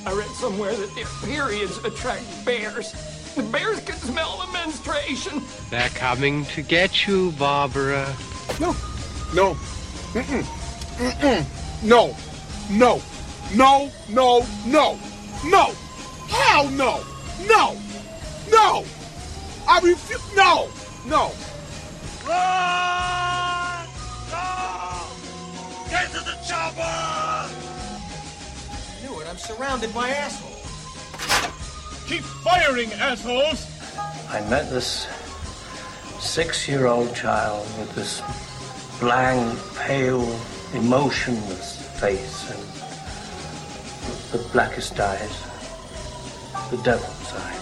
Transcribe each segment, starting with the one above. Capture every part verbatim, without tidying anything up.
I read somewhere that if periods attract bears, the bears can smell the menstruation. They're coming to get you, Barbara. No. No. Mm-mm. Mm-mm. No. No. No. No. No. No. Hell no. No. No. I refuse. No. No. Run! No! Get to the chopper! I knew it. I'm surrounded by assholes. Keep firing, assholes! I met this six-year-old child with this blank, pale, emotionless face and the blackest eyes, the devil's eyes.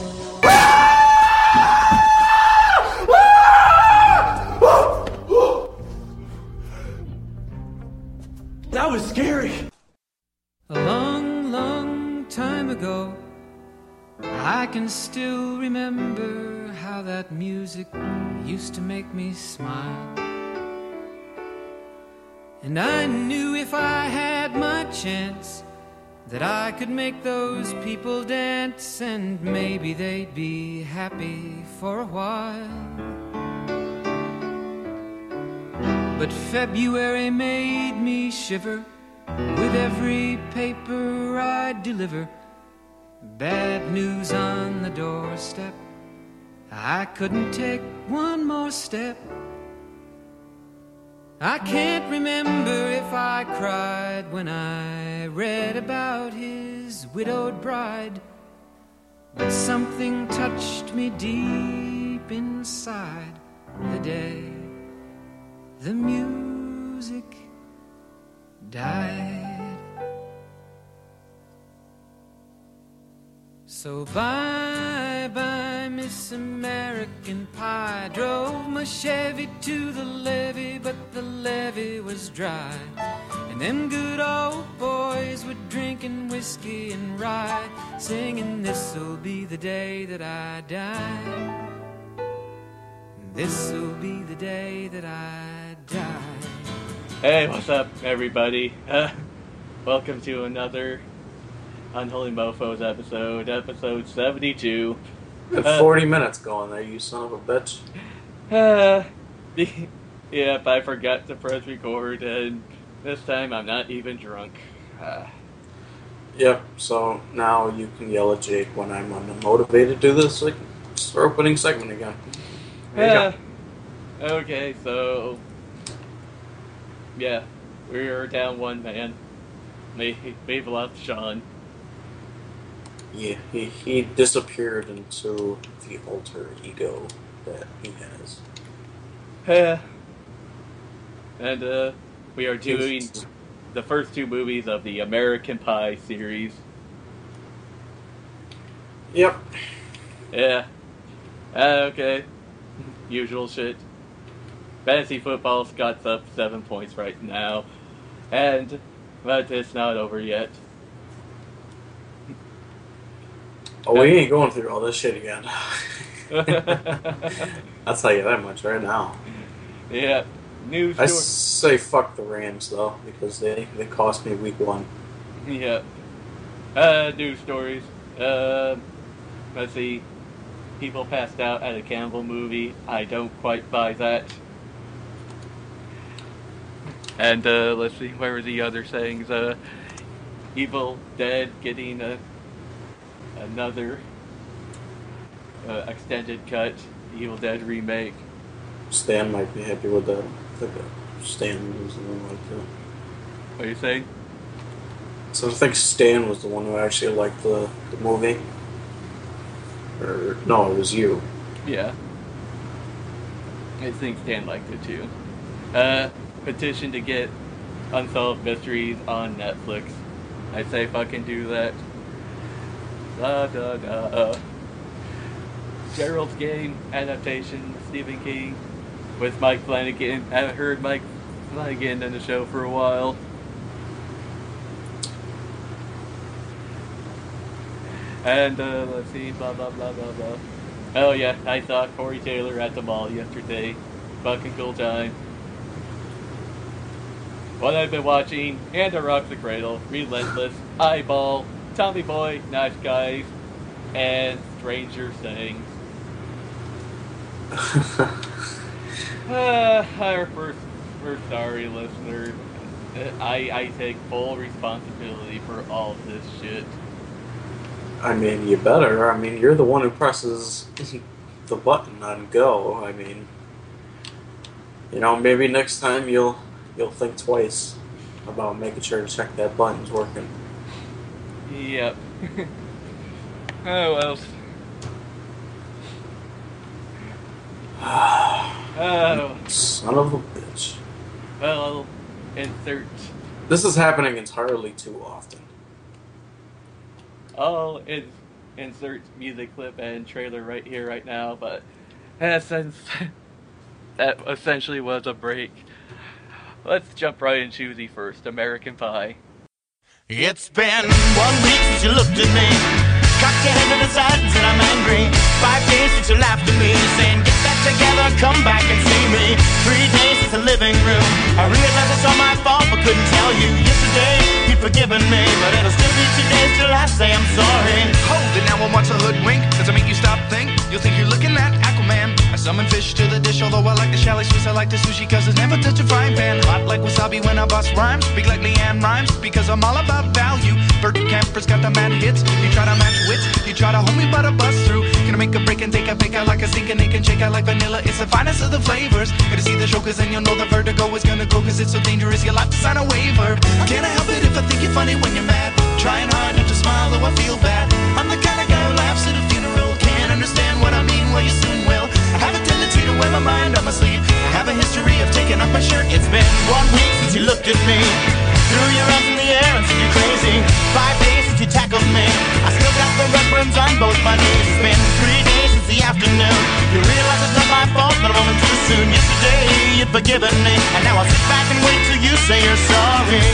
That was scary. A long, long time ago, I can still remember how that music used to make me smile. And I knew if I had my chance that I could make those people dance, and maybe they'd be happy for a while. But February made me shiver with every paper I deliver. Bad news on the doorstep. I couldn't take one more step. I can't remember if I cried when I read about his widowed bride, but something touched me deep inside the day the music died. So bye bye Miss American Pie. Drove my Chevy to the levee, but the levee was dry. And them good old boys were drinking whiskey and rye, singing this'll be the day that I die. This'll be the day that I die. Hey, what's up, everybody? Uh, welcome to another Unholy Mofos episode, episode seventy-two. Got uh, forty minutes going there, you son of a bitch. Uh, yep, I forgot to press record, and this time I'm not even drunk. Uh, yep, so now you can yell at Jake when I'm unmotivated to do this, like, it's our opening segment again. There you uh, go. Okay, so yeah, we're down one man. We, we've lost Sean. Yeah, he, he disappeared into the alter ego that he has. Yeah. And uh, we are doing the first two movies of the American Pie series. Yep. Yeah. Uh, okay. Usual shit. Fantasy football, Scott's up seven points right now. And, but it's not over yet. Oh, we ain't going through all this shit again. I'll tell you that much right now. Yeah. News. I say fuck the Rams, though, because they, they cost me week one. Yeah. Uh, news stories. Uh, let's see. People passed out at a cannibal movie. I don't quite buy that. And, uh, let's see, where were the other sayings? Uh, Evil Dead getting a, another uh, extended cut Evil Dead remake. Stan might be happy with that. I think Stan was the one like that. What are you saying? So I think Stan was the one who actually liked the, the movie. Or, no, it was you. Yeah. I think Stan liked it too. Uh, petition to get Unsolved Mysteries on Netflix. I say fucking do that. Da da da. Uh, Gerald's Game adaptation, Stephen King, with Mike Flanagan. I haven't heard Mike Flanagan in the show for a while. And, uh, let's see, blah, blah, blah, blah, blah. Oh, yeah, I saw Corey Taylor at the mall yesterday. Fucking cool time. What I've been watching, And a Rock's the Cradle, Relentless, Eyeball, Tommy Boy, Nice Guys, and Stranger Things. uh, we're, we're sorry, listeners. I, I take full responsibility for all of this shit. I mean, you better. I mean, you're the one who presses the button on go. I mean, you know, maybe next time you'll you'll think twice about making sure to check that button's working. Yep. Oh, well. Oh. Son of a bitch. Well, insert. This is happening entirely too often. Oh, it insert music clip and trailer right here, right now, but uh, since that essentially was a break, let's jump right into the first American Pie. It's been one week since you looked at me, cocked your head to the side and said I'm angry. Five days since you laughed at me, saying get back together, come back and see me. Three days since the living room, I realized it's all my fault but couldn't tell you. Yesterday you'd forgiven me, but it'll still be two days till I say I'm sorry. Hold it now and watch a hoodwink. Does it make you stop think? You'll think you're looking at Aquaman. I summon fish to the dish, although I like the chalet Swiss, I like the sushi cause it's never touch a frying pan. Hot like wasabi when I bust rhymes, speak like Leanne Rhymes because I'm all about value. Bert Camper's got the mad hits, you try to match wits, you try to hold me but I bust through. Gonna make a break and take a fake out like a sink and they can shake out like vanilla. It's the finest of the flavors. Gonna see the show cause then you'll know the vertigo is gonna go cause it's so dangerous you'll have to sign a waiver. Can't I help it if I think you're funny when you're mad? Trying hard not to smile though I feel bad. I'm the kind of guy who laughs at a funeral. Can't understand what I mean, well you soon will. I have a tendency to wear my mind on my sleeve. I have a history of taking off my shirt. It's been one week since you looked at me, threw your arms in the air and said you're crazy. Five days since you tackled me, I still got the red burns on both my knees. It's been three days since the afternoon, you realize it's not my fault, but a moment too soon. Yesterday you'd forgiven me, and now I'll sit back and wait till you say you're sorry.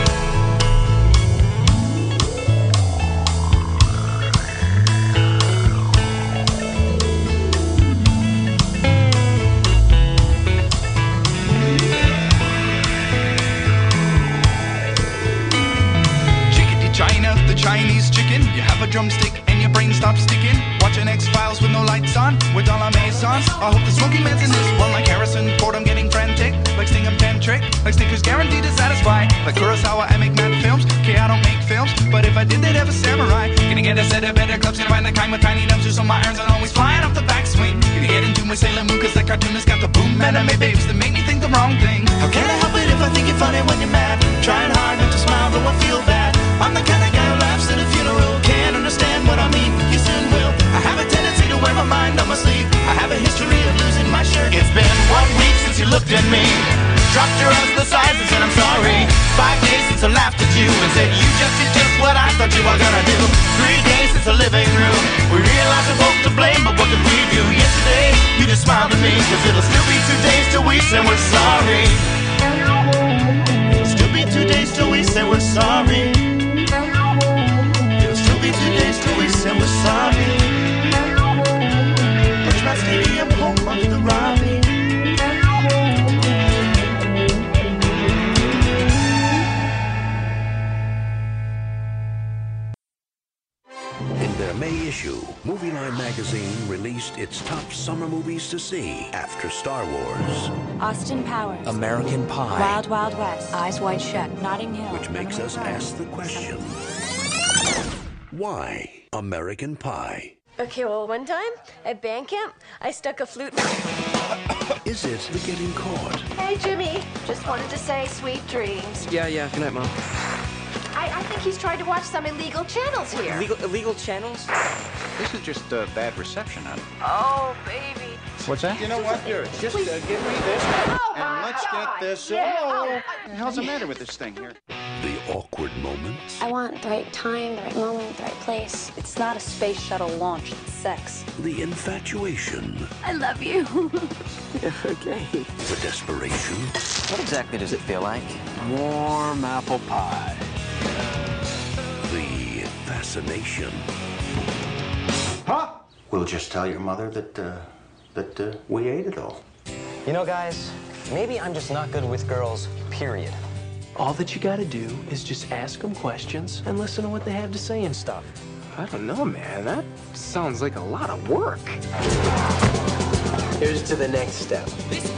Chinese chicken, you have a drumstick and your brain stops sticking. Watching X-Files with no lights on, with all our maisons. I hope the smoking man's in this one like Harrison Ford, I'm getting frantic. Like Sting, I'm tantric. Like Snickers guaranteed to satisfy. Like Kurosawa, I make mad films. Okay, I don't make films, but if I did, they'd have a samurai. Gonna get a set of better clubs, gonna find the kind with tiny nubs, so my irons are always flying off the backswing. Gonna get into my Sailor Moon, cause that cartoonist got the boom anime babes that make me think the wrong thing. How can I help it if I think you're funny when you're mad? Trying hard not to smile, though I feel bad. I'm the kind of guy who laughs at a funeral. Can't understand what I mean, you soon will. I have a tendency to wear my mind on my sleeve. I have a history of losing my shirt. It's been one week since you looked at me, dropped your arms to the sides and said I'm sorry. Five days since I laughed at you and said you just did just what I thought you were gonna do. Three days since the living room, we realized we're both to blame, but what could we do? Yesterday, you just smiled at me, cause it'll still be two days till we say we're sorry. It'll still be two days till we say we're sorry. It'll still be two days till we say we're sorry. Birchmount Stadium, home of the Robbie. In their May issue, Movie Line magazine released its top summer movies to see after Star Wars. Austin Powers. American Pie. Wild Wild West. Eyes Wide Shut. Notting Hill. Which makes us ask the question, why American Pie? Okay, well, one time at band camp, I stuck a flute. Is it the getting caught? Hey, Jimmy. Just wanted to say sweet dreams. Yeah, yeah. Good night, Mom. I, I think he's trying to watch some illegal channels here. Illegal, illegal channels? This is just a uh, bad reception, honey. Oh, baby. What's that? You know what? Here, just uh, give me this, oh, and let's God. get this. Yeah. Oh, Oh, what the hell's the matter with this thing here? The awkward moments. I want the right time, the right moment, the right place. It's not a space shuttle launch, it's sex. The infatuation. I love you. Yeah, okay. The desperation. What exactly does it feel like? Warm apple pie. The fascination. Huh? We'll just tell your mother that, uh, that uh, we ate it all. You know, guys, maybe I'm just not good with girls, period. All that you gotta do is just ask them questions and listen to what they have to say and stuff. I don't know, man. That sounds like a lot of work. Here's to the next step.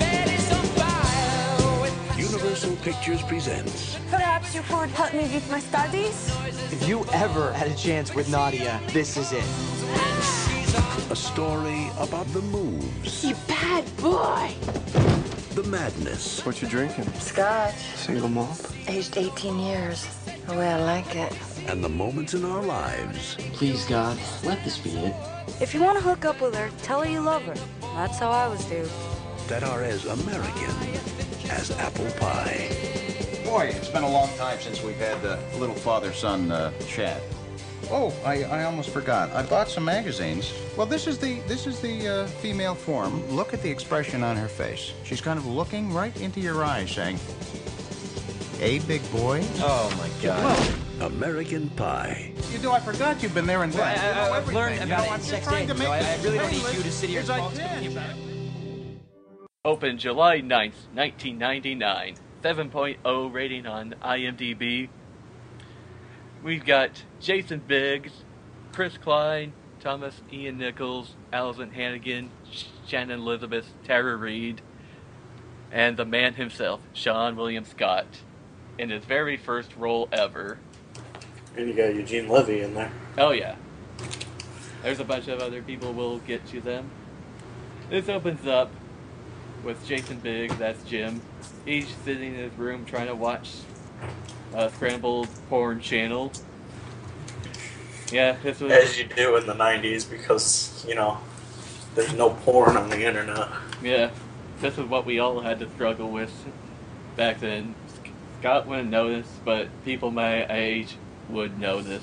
Universal Pictures presents Perhaps you could help me with my studies? If you ever had a chance with Nadia, this is it. a story about the moves, You bad boy! the madness, What you drinking? Scotch. Single malt? Aged eighteen years. The way I like it. and the moments in our lives Please, God, let this be it. If you want to hook up with her, tell her you love her. That's how I was do. that are as American as apple pie. Boy, it's been a long time since we've had the little father-son uh, chat. Oh, I, I almost forgot. I bought some magazines. Well, this is the this is the uh, female form. Look at the expression on her face. She's kind of looking right into your eyes, saying, "Hey, big boy." Oh my God. American Pie. You do. I forgot you've been there and back. I, You know I, I've learned everything. about You know, it in I'm sex trying ed. to So make I, I this really don't need painless you to sit here and as I talk to can. me about it. Opened July ninth, nineteen ninety-nine. seven point oh rating on IMDb. We've got Jason Biggs, Chris Klein, Thomas Ian Nichols, Allison Hannigan, Shannon Elizabeth, Tara Reid, and the man himself, Sean William Scott, in his very first role ever. And you got Eugene Levy in there. Oh yeah. There's a bunch of other people, we'll get to them. This opens up with Jason Biggs, that's Jim. He's sitting in his room trying to watch a scrambled porn channel. Yeah, this was... As you do in the nineties, because, you know, there's no porn on the internet. Yeah, this is what we all had to struggle with back then. Scott wouldn't know this, but people my age would know this.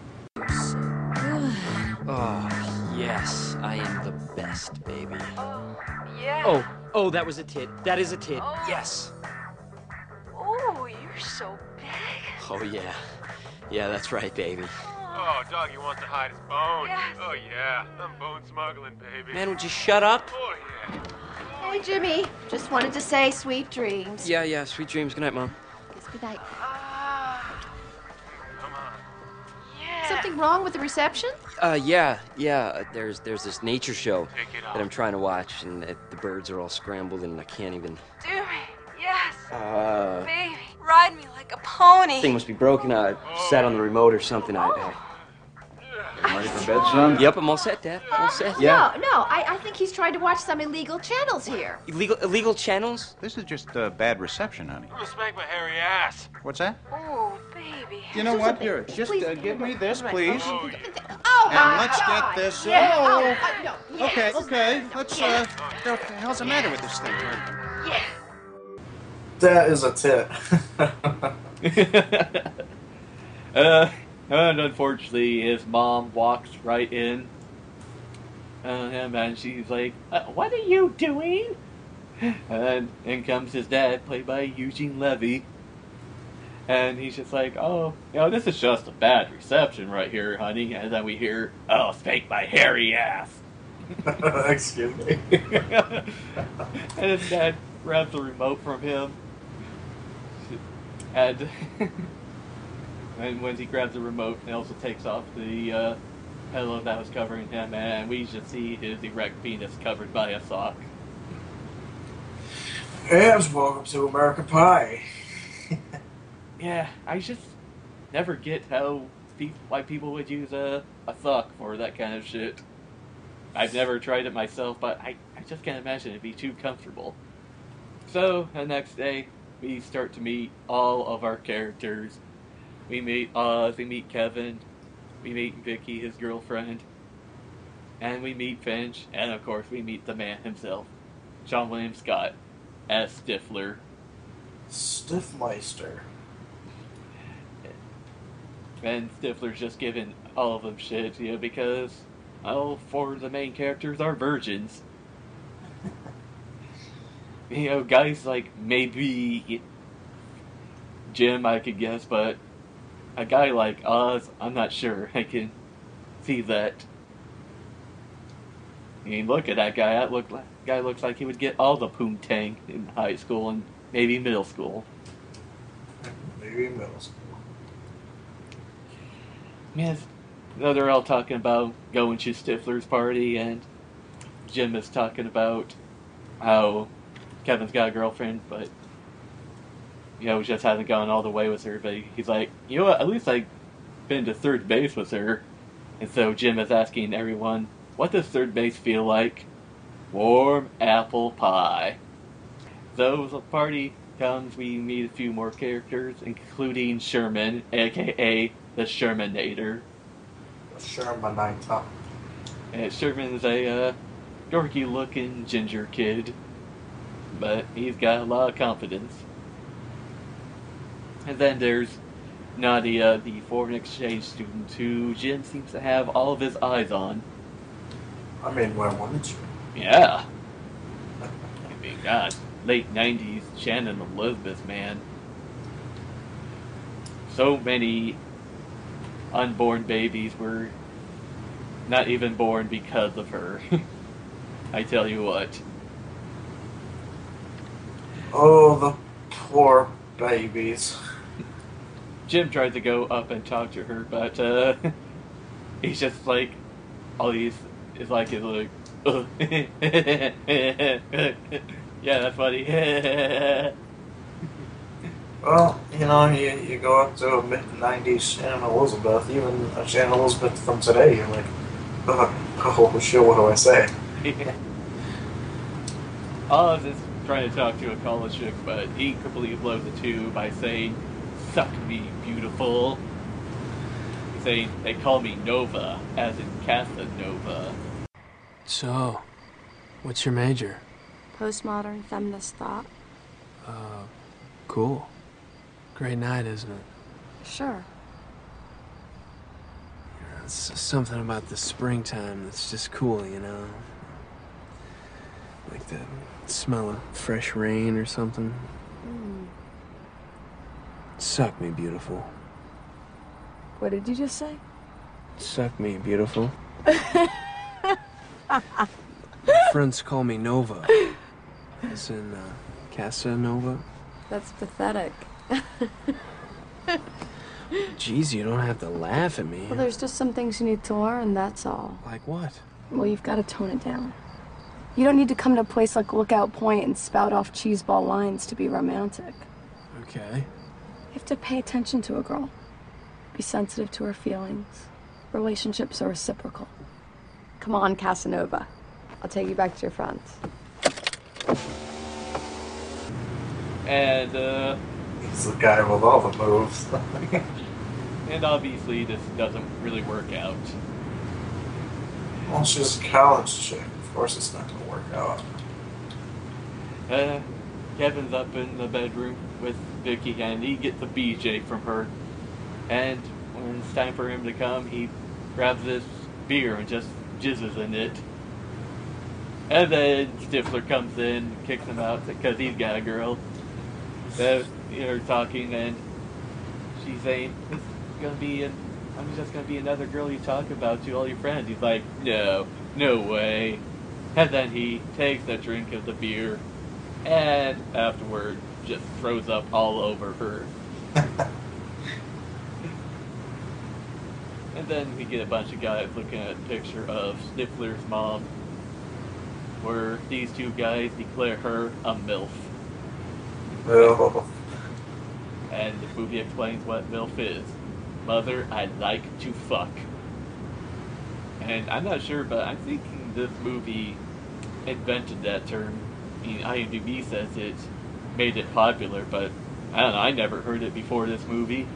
Oh, yes, I am the best, baby. Yeah. Oh, oh, that was a tit. That is a tit. Yes. Oh, you're so big. Oh, yeah. Yeah, that's right, baby. Oh, doggy wants to hide his bone. Yes. Oh, yeah. I'm bone smuggling, baby. Man, would you shut up? Oh, yeah. Hey, Jimmy. Just wanted to say sweet dreams. Yeah, yeah, sweet dreams. Good night, Mom. Yes, good night. Come on. Yeah. Something wrong with the reception? Uh, yeah, yeah, uh, there's there's this nature show Take it that off. I'm trying to watch, and uh, the birds are all scrambled, and I can't even... Jimmy. Yes. Uh... Baby, ride me like a pony. thing must be broken. I sat on the remote or something. I... I... You ready for bed, son? Yep, I'm all set, Dad. I'm all set. No, no. I, I think he's trying to watch some illegal channels here. Illegal, illegal channels? This is just uh, bad reception, honey. I'm gonna spank my hairy ass. What's that? Oh, baby. You know what? Here, just Please, uh, give me this, please. Oh, Oh, And my let's God. get this. Yeah. Oh. Oh, uh, no. Yes. Okay, okay. Let's. Uh, Yeah. what the hell's the matter with this thing? Yeah. That is a tit. uh, and unfortunately, his mom walks right in on him, and she's like, uh, "What are you doing?" And in comes his dad, played by Eugene Levy, and he's just like, "Oh, you know, this is just a bad reception right here, honey." And then we hear, "Oh, spank my hairy ass." Excuse me. And his dad grabs the remote from him. And, and when he grabs the remote, he also takes off the uh, pillow that was covering him, and we just see his erect penis covered by a sock. Yes, welcome to American Pie. Yeah, I just never get how pe- why people would use a, a sock for that kind of shit. I've never tried it myself, but I, I just can't imagine it'd be too comfortable. So, the next day, we start to meet all of our characters. We meet Oz, we meet Kevin, we meet Vicky, his girlfriend, and we meet Finch, and of course we meet the man himself, Sean William Scott, as Stifler. Stiffmeister. And Stifler's just giving all of them shit, you know, because all four of the main characters are virgins. You know, guys like maybe Jim, I could guess, but a guy like Oz, I'm not sure. I can see that. I mean, look at that guy. That look like, guy looks like he would get all the poontang in high school and maybe middle school. elementary and middle school. Yes. No, they're all talking about going to Stifler's party, and Jim is talking about how Kevin's got a girlfriend, but, you know, just hasn't gone all the way with her. But he's like, you know what, at least I've been to third base with her. And so Jim is asking everyone, what does third base feel like? Warm apple pie. So the party comes, we meet a few more characters, including Sherman, aka the Shermanator. Shermanite. And Sherman is a uh, dorky-looking ginger kid, but he's got a lot of confidence. And then there's Nadia, the foreign exchange student, who Jim seems to have all of his eyes on. I mean, why wouldn't you? Yeah. I mean, God, late nineties Shannon Elizabeth, man. So many unborn babies were not even born because of her. I tell you what. Oh, the poor babies. Jim tried to go up and talk to her, but uh, he's just like, all he's is like, is like, uh, yeah, that's funny. Well, you know, you, you go up to a mid-nineties Shannon Elizabeth, even a Shannon Elizabeth from today, you're like, oh, oh shit, what do I say? All of this trying to talk to a college chick, but he completely blows the two by saying, suck me, beautiful. He's saying, they call me Nova, as in Casanova. So, what's your major? Postmodern feminist thought. Uh, cool. Great night, isn't it? Sure. It's something about the springtime that's just cool, you know? Like the smell of fresh rain or something. Mm. Suck me, beautiful. What did you just say? Suck me, beautiful. Friends call me Nova. As in, uh, Casanova. That's pathetic. Jeez, you don't have to laugh at me. Well, there's just some things you need to learn, that's all. Like what? Well, you've got to tone it down. You don't need to come to a place like Lookout Point and spout off cheeseball lines to be romantic. Okay. You have to pay attention to a girl. Be sensitive to her feelings. Relationships are reciprocal. Come on, Casanova. I'll take you back to your friends. And, uh... he's the guy with all the moves. and obviously this doesn't really work out. Well, she's a college chick. Of course it's not going to work out. Uh, Kevin's up in the bedroom with Vicky, and he gets a B J from her. And when it's time for him to come, he grabs this beer and just jizzes in it. And then Stifler comes in, kicks him out because he's got a girl. So they're talking, and she's saying, "This is gonna be, an, I'm just gonna be another girl you talk about to all your friends." He's like, "No, no way." And then he takes a drink of the beer, and afterward just throws up all over her. And then we get a bunch of guys looking at a picture of Stifler's mom, where these two guys declare her a MILF. Oh. And the movie explains what MILF is. Mother, I like to fuck. And I'm not sure, but I'm thinking this movie invented that term. I mean, IMDb says it made it popular, but I don't know, I never heard it before this movie.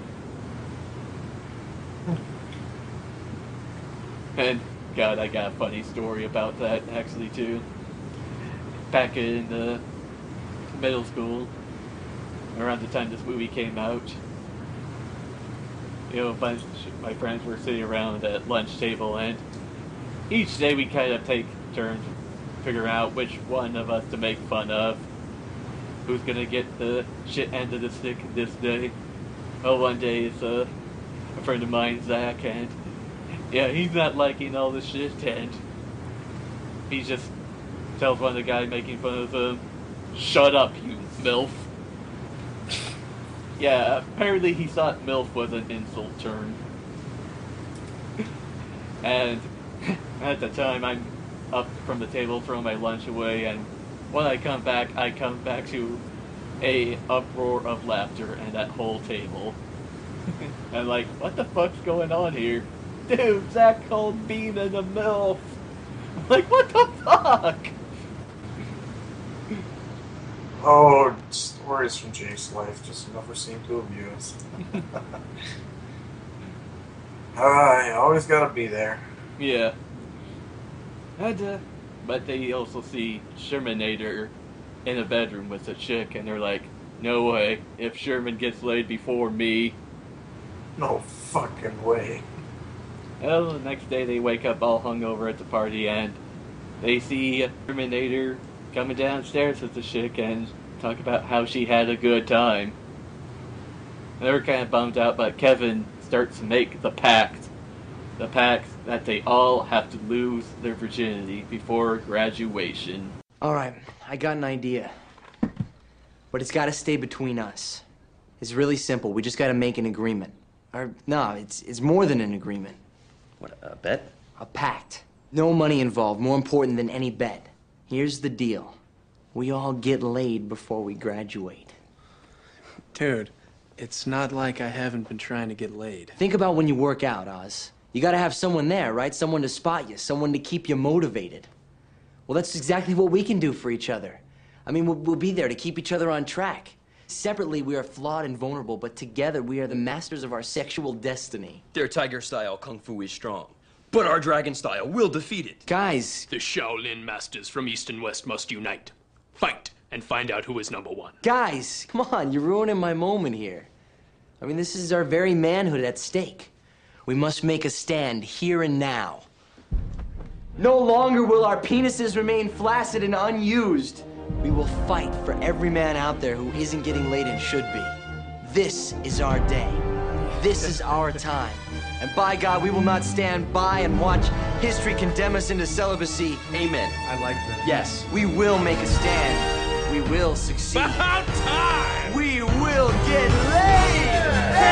And, God, I got a funny story about that, actually, too. Back in uh, middle school, around the time this movie came out, you know, a bunch of my friends were sitting around at lunch table, and each day we kind of take turns figuring out which one of us to make fun of, who's gonna get the shit end of the stick this day. Well, one day it's uh, a friend of mine, Zach, and yeah, he's not liking all this shit, and he just tells one of the guys making fun of him, "Shut up, you MILF." Yeah, apparently he thought MILF was an insult term. And at the time, I'm up from the table throwing my lunch away, and when I come back, I come back to a uproar of laughter and that whole table. And like, what the fuck's going on here? Dude, Zach called Bean and a MILF. Like, what the fuck? Oh, stories from Jake's life just never seem to abuse. Ah, you always gotta be there. Yeah. And, uh, but they also see Shermanator in a bedroom with a chick, and they're like, no way, if Sherman gets laid before me. No fucking way. Well, the next day they wake up all hungover at the party, and they see Shermanator coming downstairs with the chick and talk about how she had a good time. They were kind of bummed out, but Kevin starts to make the pact. The pact that they all have to lose their virginity before graduation. Alright, I got an idea. But it's gotta stay between us. It's really simple. We just gotta make an agreement. Or, no, it's, it's more than an agreement. What, a bet? A pact. No money involved, more important than any bet. Here's the deal. We all get laid before we graduate. Dude, it's not like I haven't been trying to get laid. Think about when you work out, Oz. You gotta have someone there, right? Someone to spot you, someone to keep you motivated. Well, that's exactly what we can do for each other. I mean, we'll, we'll be there to keep each other on track. Separately, we are flawed and vulnerable, but together, we are the masters of our sexual destiny. Their tiger style kung fu is strong, but our dragon style will defeat it. Guys. The Shaolin masters from East and West must unite. Fight and find out who is number one. Guys, come on, you're ruining my moment here. I mean, this is our very manhood at stake. We must make a stand here and now. No longer will our penises remain flaccid and unused. We will fight for every man out there who isn't getting laid and should be. This is our day. This is our time. And by God, we will not stand by and watch history condemn us into celibacy. Amen. I like that. Yes, we will make a stand. We will succeed. About time! We will get laid!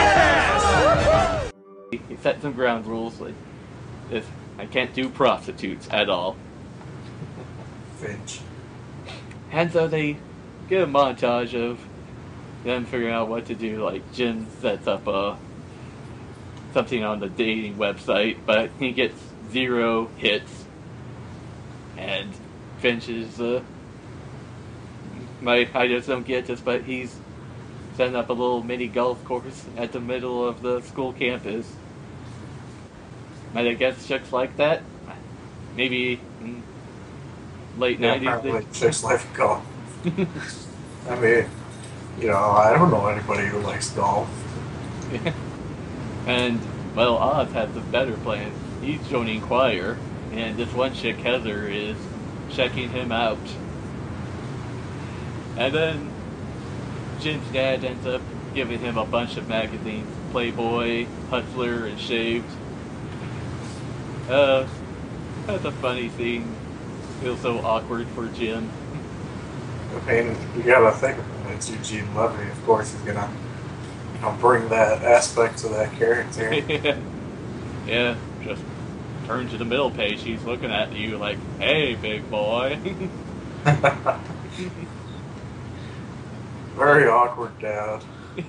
Yes! He set some ground rules, like this. I can't do prostitutes at all. Finch. And so they get a montage of them figuring out what to do. Like, Jim sets up a something on the dating website, but he gets zero hits. And Finch is, uh, my, I just don't get this, but he's setting up a little mini golf course at the middle of the school campus. Might I guess chicks like that? Maybe in late Yeah, nineties. probably chicks like golf. I mean, you know, I don't know anybody who likes golf. And, well, Oz has a better plan. He's joining choir, and this one chick, Heather, is checking him out. And then Jim's dad ends up giving him a bunch of magazines. Playboy, Hustler, and Shaved. Uh, that's a funny scene. Feels so awkward for Jim. I mean, you gotta think about it. It's Eugene Levy. Of course, he's gonna, you know, bring that aspect to that character. Yeah, just turn to the middle page. He's looking at you like, "Hey, big boy." Very awkward dad.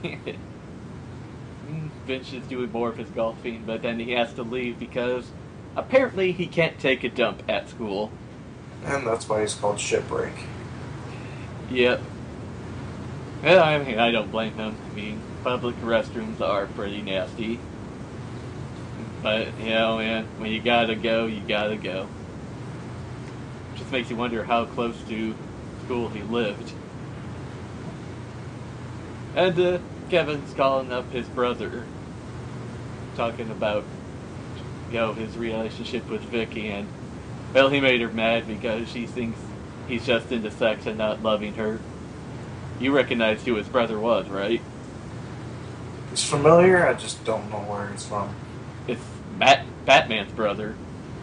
Finch is doing more of his golfing, but then he has to leave because apparently he can't take a dump at school. And that's why he's called Shipwreck. Yep. Well, I mean, I don't blame him. I mean, public restrooms are pretty nasty. But, you know, man, when you gotta go, you gotta go. Just makes you wonder how close to school he lived. And, uh, Kevin's calling up his brother, talking about, you know, his relationship with Vicky, and, well, he made her mad because she thinks he's just into sex and not loving her. You recognized who his brother was, right? It's familiar, I just don't know where it's from. It's Bat- Batman's brother.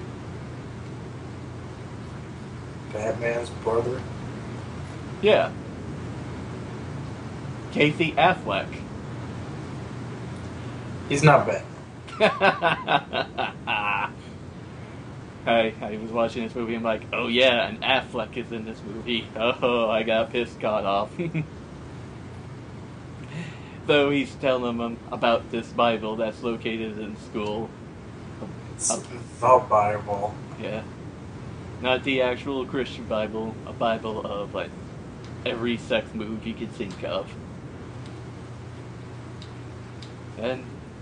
Batman's brother? Yeah. Casey Affleck. He's not bad. I, I was watching this movie, I'm like, oh yeah, and Affleck is in this movie. Oh, I got pissed caught off. So he's telling them about this Bible that's located in school. It's uh, the Bible. Yeah. Not the actual Christian Bible, a Bible of like every sex move you can think of. And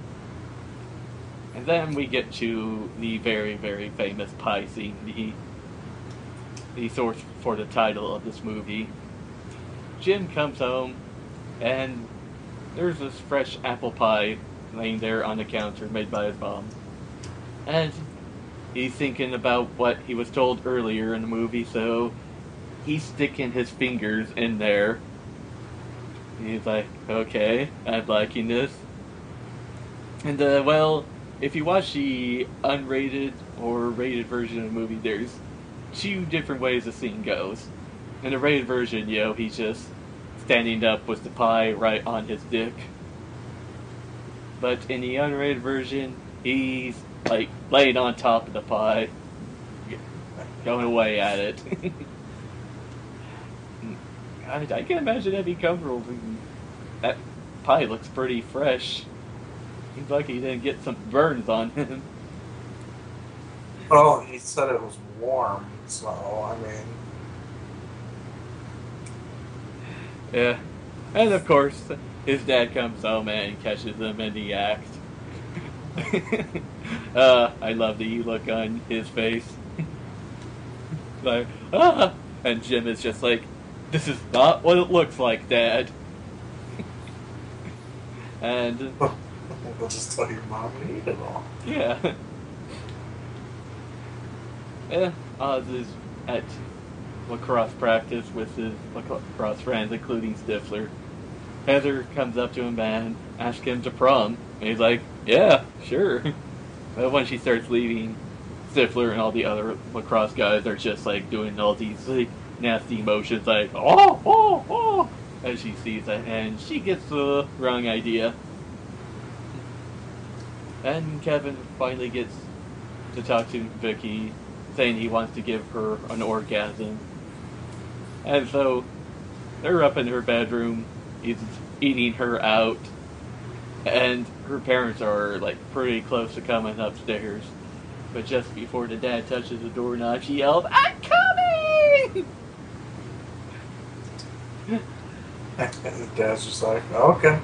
and then we get to the very, very famous pie scene, the the source for the title of this movie. Jim comes home and there's this fresh apple pie laying there on the counter made by his mom. And he's thinking about what he was told earlier in the movie, so he's sticking his fingers in there. He's like, okay, I'm liking this. And, uh, well, if you watch the unrated or rated version of the movie, there's two different ways the scene goes. In the rated version, you know, he's just standing up with the pie right on his dick. But in the unrated version, he's like laying on top of the pie, going away at it. I, I can imagine that'd be comfortable. That pie looks pretty fresh. He's lucky he didn't get some burns on him. Well, he said it was warm, so I mean. Yeah. And of course, his dad comes home and catches him in the act. uh, I love the look on his face. Like, ah! And Jim is just like, this is not what it looks like, Dad. And we'll just tell your mom to eat it all. Yeah. Yeah, Oz is at lacrosse practice with his lacrosse friends, including Stifler. Heather comes up to him and asks him to prom. And he's like, yeah, sure. But when she starts leaving, Stifler and all the other lacrosse guys are just like doing all these like nasty motions like, oh, oh, oh, as she sees it, and she gets the wrong idea. And Kevin finally gets to talk to Vicky, saying he wants to give her an orgasm. And so they're up in her bedroom, he's eating her out, and her parents are like pretty close to coming upstairs. But just before the dad touches the doorknob, she yells, I'm coming! And the dad's just like, okay.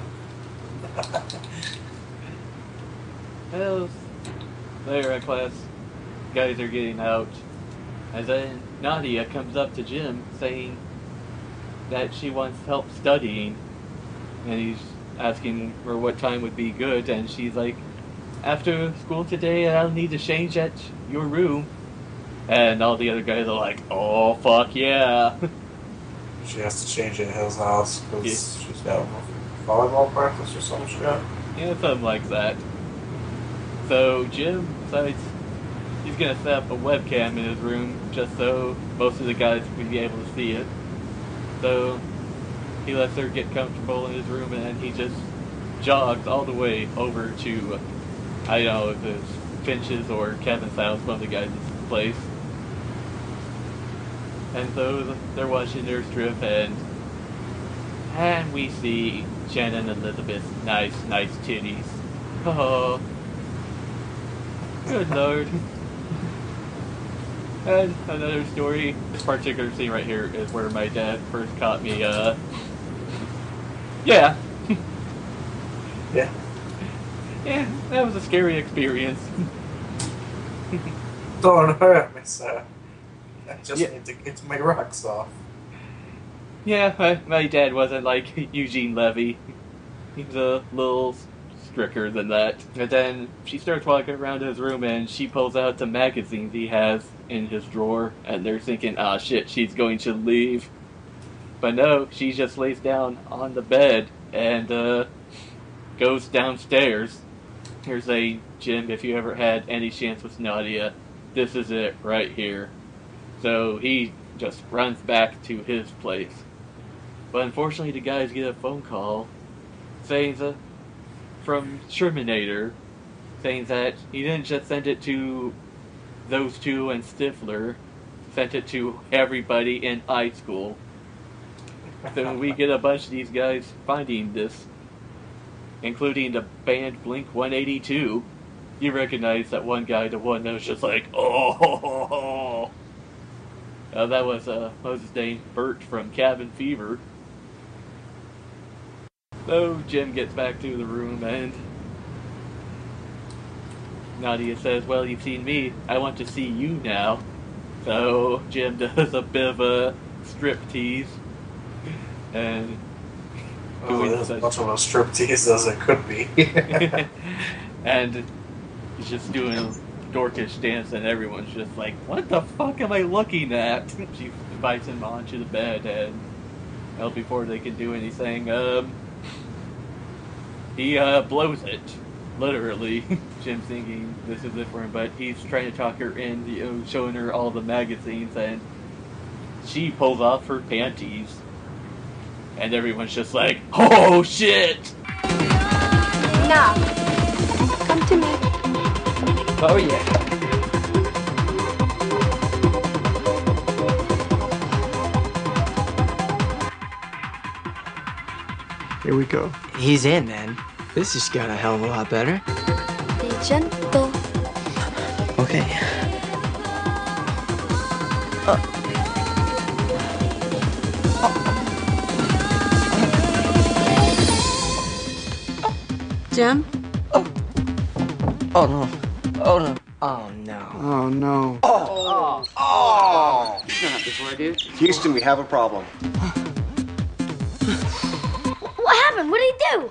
Well, later in class, guys are getting out, and then Nadia comes up to Jim saying that she wants help studying, and he's asking her what time would be good, and she's like, after school today, I'll need to change at your room. And all the other guys are like, oh, fuck yeah. She has to change at his house because Yeah. she's got volleyball practice or some shit. Yeah, something like that. So Jim decides he's gonna set up a webcam in his room just so most of the guys would be able to see it. So he lets her get comfortable in his room, and then he just jogs all the way over to, I don't know if it's Finch's or Kevin's house, one of the guys' place. And so they're watching their strip, and and we see Shannon and Elizabeth's nice, nice titties. Oh, good lord. And another story, this particular scene right here is where my dad first caught me, uh, yeah. Yeah. Yeah, that was a scary experience. Don't hurt me, sir. I just Yeah. need to get my rocks off. Yeah, my, my dad wasn't like Eugene Levy. He was a little stricter than that. And then she starts walking around his room, and she pulls out the magazines he has in his drawer, and they're thinking, ah shit, she's going to leave. But no, she just lays down on the bed and uh, goes downstairs. Here's a, Jim, if you ever had any chance with Nadia, this is it right here. So he just runs back to his place. But unfortunately, the guys get a phone call saying that from Shermanator, saying that he didn't just send it to those two and Stifler, sent it to everybody in high school. So we get a bunch of these guys finding this, including the band Blink one eighty-two. You recognize that one guy, the one that was just like, oh, ho, ho, ho. Uh, that was, uh, what was his name? Bert from Cabin Fever. So Jim gets back to the room and Nadia says, well, you've seen me, I want to see you now. So Jim does a bit of a striptease and Oh, it is as much of a striptease as it could be. and he's just doing a dorkish dance and everyone's just like, what the fuck am I looking at? She invites him onto the bed and well, before they can do anything, um, he uh, blows it. Literally. Jim's thinking this is it for him, but he's trying to talk her in, you know, showing her all the magazines, and she pulls off her panties. And everyone's just like, oh shit! Now, come to me. Oh yeah. Here we go. He's in, man. This has got a hell of a lot better. Be gentle. Okay. Uh. Jim? Oh. Oh no. Oh no. Oh no. Oh no. Oh. Oh. Oh. Before I do. Houston, we have a problem. What happened? What did he do?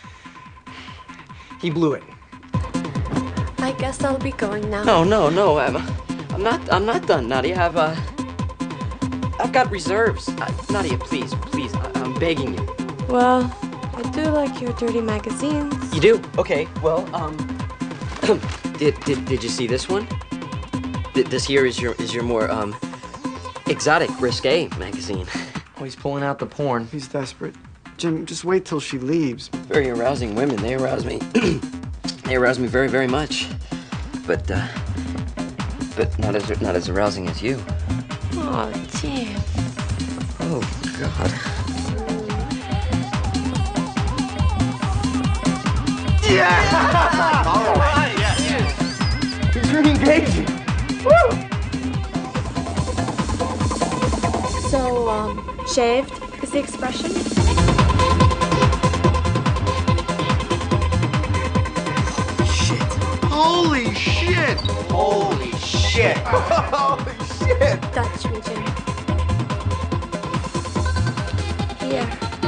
He blew it. I guess I'll be going now. No, no, no. I'm, I'm not. I'm not done, Nadia. I've uh, I've got reserves. Uh, Nadia, please, please. I, I'm begging you. Well, I do like your dirty magazines. You do? Okay. Well, um, did did did you see this one? Th this here is your is your more um exotic, risque magazine. Oh, he's pulling out the porn. He's desperate. Jim, just wait till she leaves. Very arousing women. They arouse me. They arouse me very, very much. But, uh, but not as not as arousing as you. Oh, Jim. Oh God. Yeah! All right. Yeah, yeah. He's really engaging. Woo! So, um, shaved is the expression? Holy shit! Holy shit! Holy shit! Touch me, Jim. Here.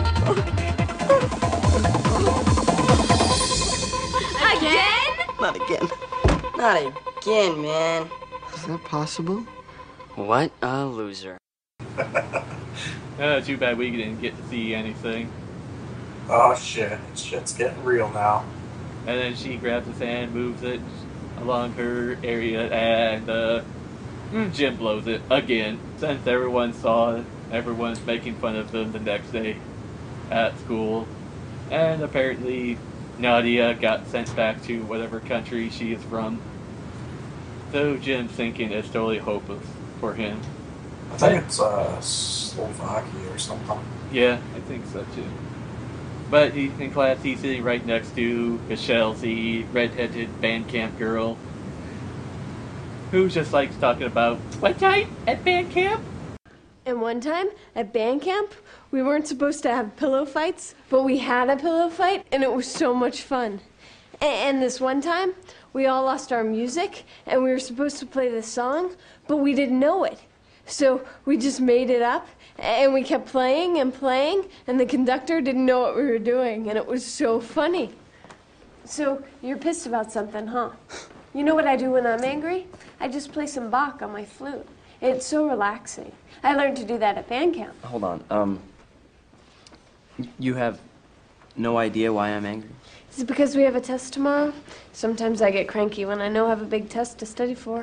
Again? Not again. Not again, man. Is that possible? What a loser. Uh, too bad we didn't get to see anything. Oh shit, shit's getting real now. And then she grabs his hand, moves it along her area, and uh, Jim blows it again. Since everyone saw it, everyone's making fun of them the next day at school. And apparently Nadia got sent back to whatever country she is from. So Jim's thinking it's totally hopeless for him. I think it's uh, Slovakia or something. Yeah, I think so too. But he, in class, he's sitting right next to Michelle, the red-headed band camp girl, who just likes talking about what time at band camp. And one time at band camp, we weren't supposed to have pillow fights, but we had a pillow fight, and it was so much fun. And, and this one time, we all lost our music, and we were supposed to play this song, but we didn't know it. So we just made it up, and we kept playing and playing, and the conductor didn't know what we were doing, and it was so funny. So you're pissed about something, huh? You know what I do when I'm angry? I just play some Bach on my flute. It's so relaxing. I learned to do that at band camp. Hold on. Um, you have no idea why I'm angry? Is it because we have a test tomorrow? Sometimes I get cranky when I know I have a big test to study for.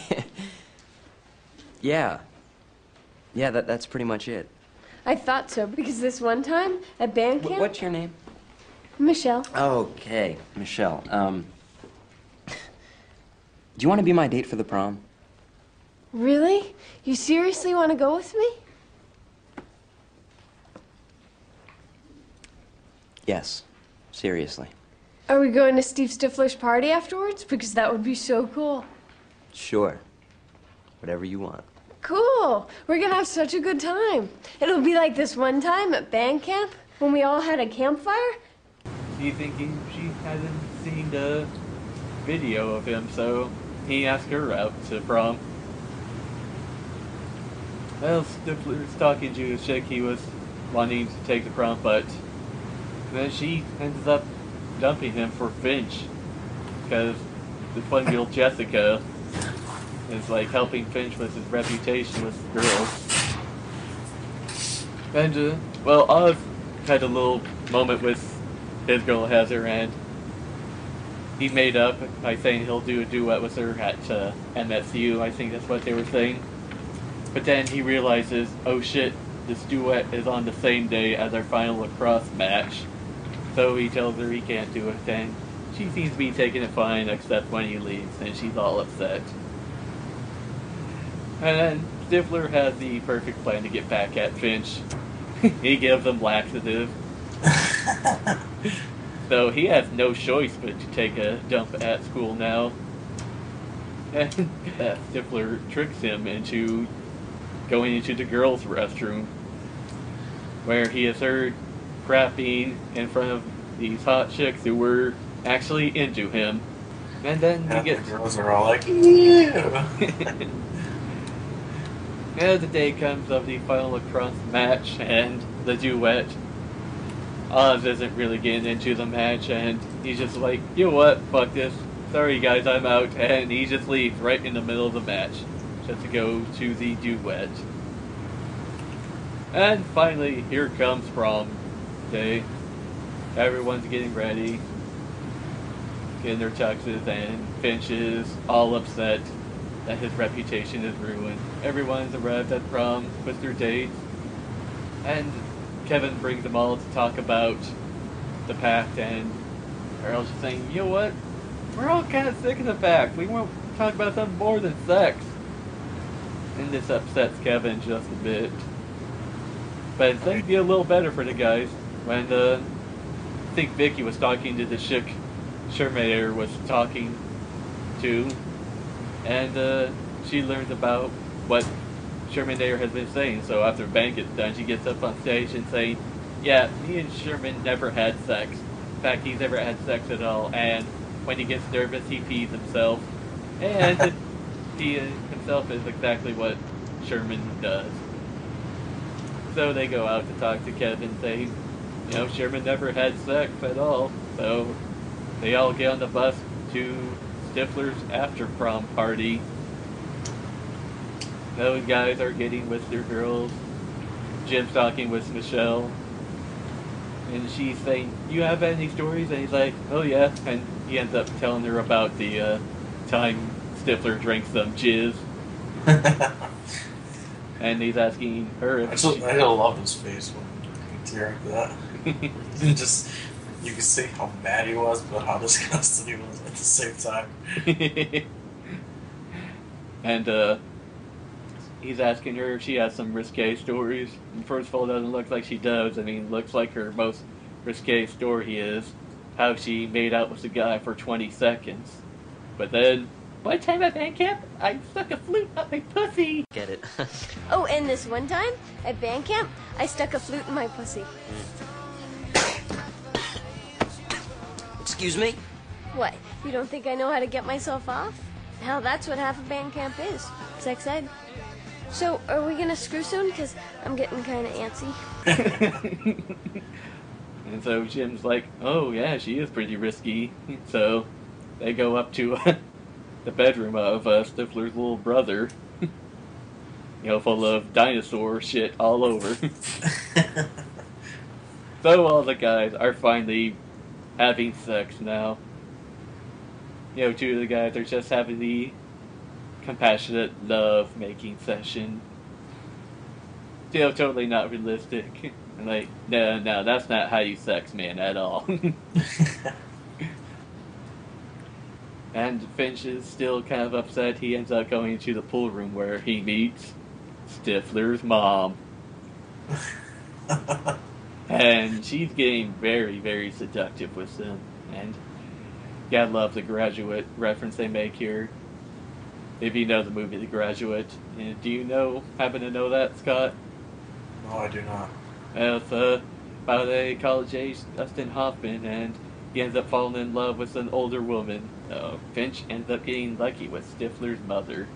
Yeah. Yeah, that, that's pretty much it. I thought so, because this one time at band camp... What's your name? Michelle. Okay, Michelle. Um, do you want to be my date for the prom? Really? You seriously want to go with me? Yes, seriously. Are we going to Steve Stifler's party afterwards? Because that would be so cool. Sure. Whatever you want. Cool. We're gonna have such a good time. It'll be like this one time at band camp when we all had a campfire. He thinking she hasn't seen the video of him, so he asked her out to prom. Well, Stifler's talking to the chick he was wanting to take the prom, but then she ends up dumping him for Finch, because the fun girl Jessica is like helping Finch with his reputation with girls. And, uh, well, Oz had a little moment with his girl Heather, and he made up by saying he'll do a duet with her at uh, M S U. I think that's what they were saying. But then he realizes, oh shit, this duet is on the same day as our final lacrosse match. So he tells her he can't do it, and she seems to be taking it fine, except when he leaves, and she's all upset. And then Stifler has the perfect plan to get back at Finch. He gives him laxative. So he has no choice but to take a dump at school now. And uh, Stifler tricks him into going into the girls' restroom, where he is heard crapping in front of these hot chicks who were actually into him. And then And he gets... the girls are all like, ew. As the day comes of the final lacrosse match and the duet, Oz isn't really getting into the match, and he's just like, you know what, fuck this. Sorry guys, I'm out. And he just leaves right in the middle of the match, just to go to the duet. And finally, here comes prom day. Everyone's getting ready, getting their tuxes, and Finch is all upset that his reputation is ruined. Everyone's arrived at prom with their dates, and Kevin brings them all to talk about the pact, and Earl's just saying, you know what? We're all kind of sick of the pact. We want to talk about something more than sex. And this upsets Kevin just a bit. But it's going to be a little better for the guys when uh, I think Vicky was talking to the chick Shermader was talking to, and uh, she learns about what Sherman Dayer has been saying. So after band gets done, she gets up on stage and saying, yeah, me and Sherman never had sex. In fact, he's never had sex at all, and when he gets nervous, he pees himself. And he himself is exactly what Sherman does. So they go out to talk to Kevin, saying, you know, Sherman never had sex at all. So they all get on the bus to Stifler's after prom party. Those guys are getting with their girls. Jim's talking with Michelle. And she's saying, you have any stories? And he's like, oh yeah. And he ends up telling her about the uh, time Stifler drank some jizz. And he's asking her if I just, she... I love his face when he teared that. It just, you can see how mad he was, but how disgusted he was at the same time. And uh, he's asking her if she has some risque stories. And first of all, it doesn't look like she does. I mean, looks like her most risque story is how she made out with a guy for twenty seconds. But then, one time at band camp, I stuck a flute up my pussy. Get it. Oh, and this one time at band camp, I stuck a flute in my pussy. Excuse me? What? You don't think I know how to get myself off? Hell, that's what half of band camp is. Sex ed. So, are we gonna screw soon? Because I'm getting kind of antsy. And so Jim's like, oh yeah, she is pretty risky. So they go up to uh, the bedroom of uh, Stifler's little brother. You know, full of dinosaur shit all over. So all the guys are finally having sex now. You know, two of the guys are just having the compassionate love-making session. You know, totally not realistic. I'm like, no, no, that's not how you sex, man, at all. And Finch is still kind of upset. He ends up going to the pool room where he meets Stifler's mom. And she's getting very, very seductive with him. And gotta love the Graduate reference they make here. If you know the movie The Graduate. And do you know, happen to know that, Scott? No, I do not. Uh, it's uh, about a college-age Dustin Hoffman, and he ends up falling in love with an older woman. Uh, Finch ends up getting lucky with Stifler's mother.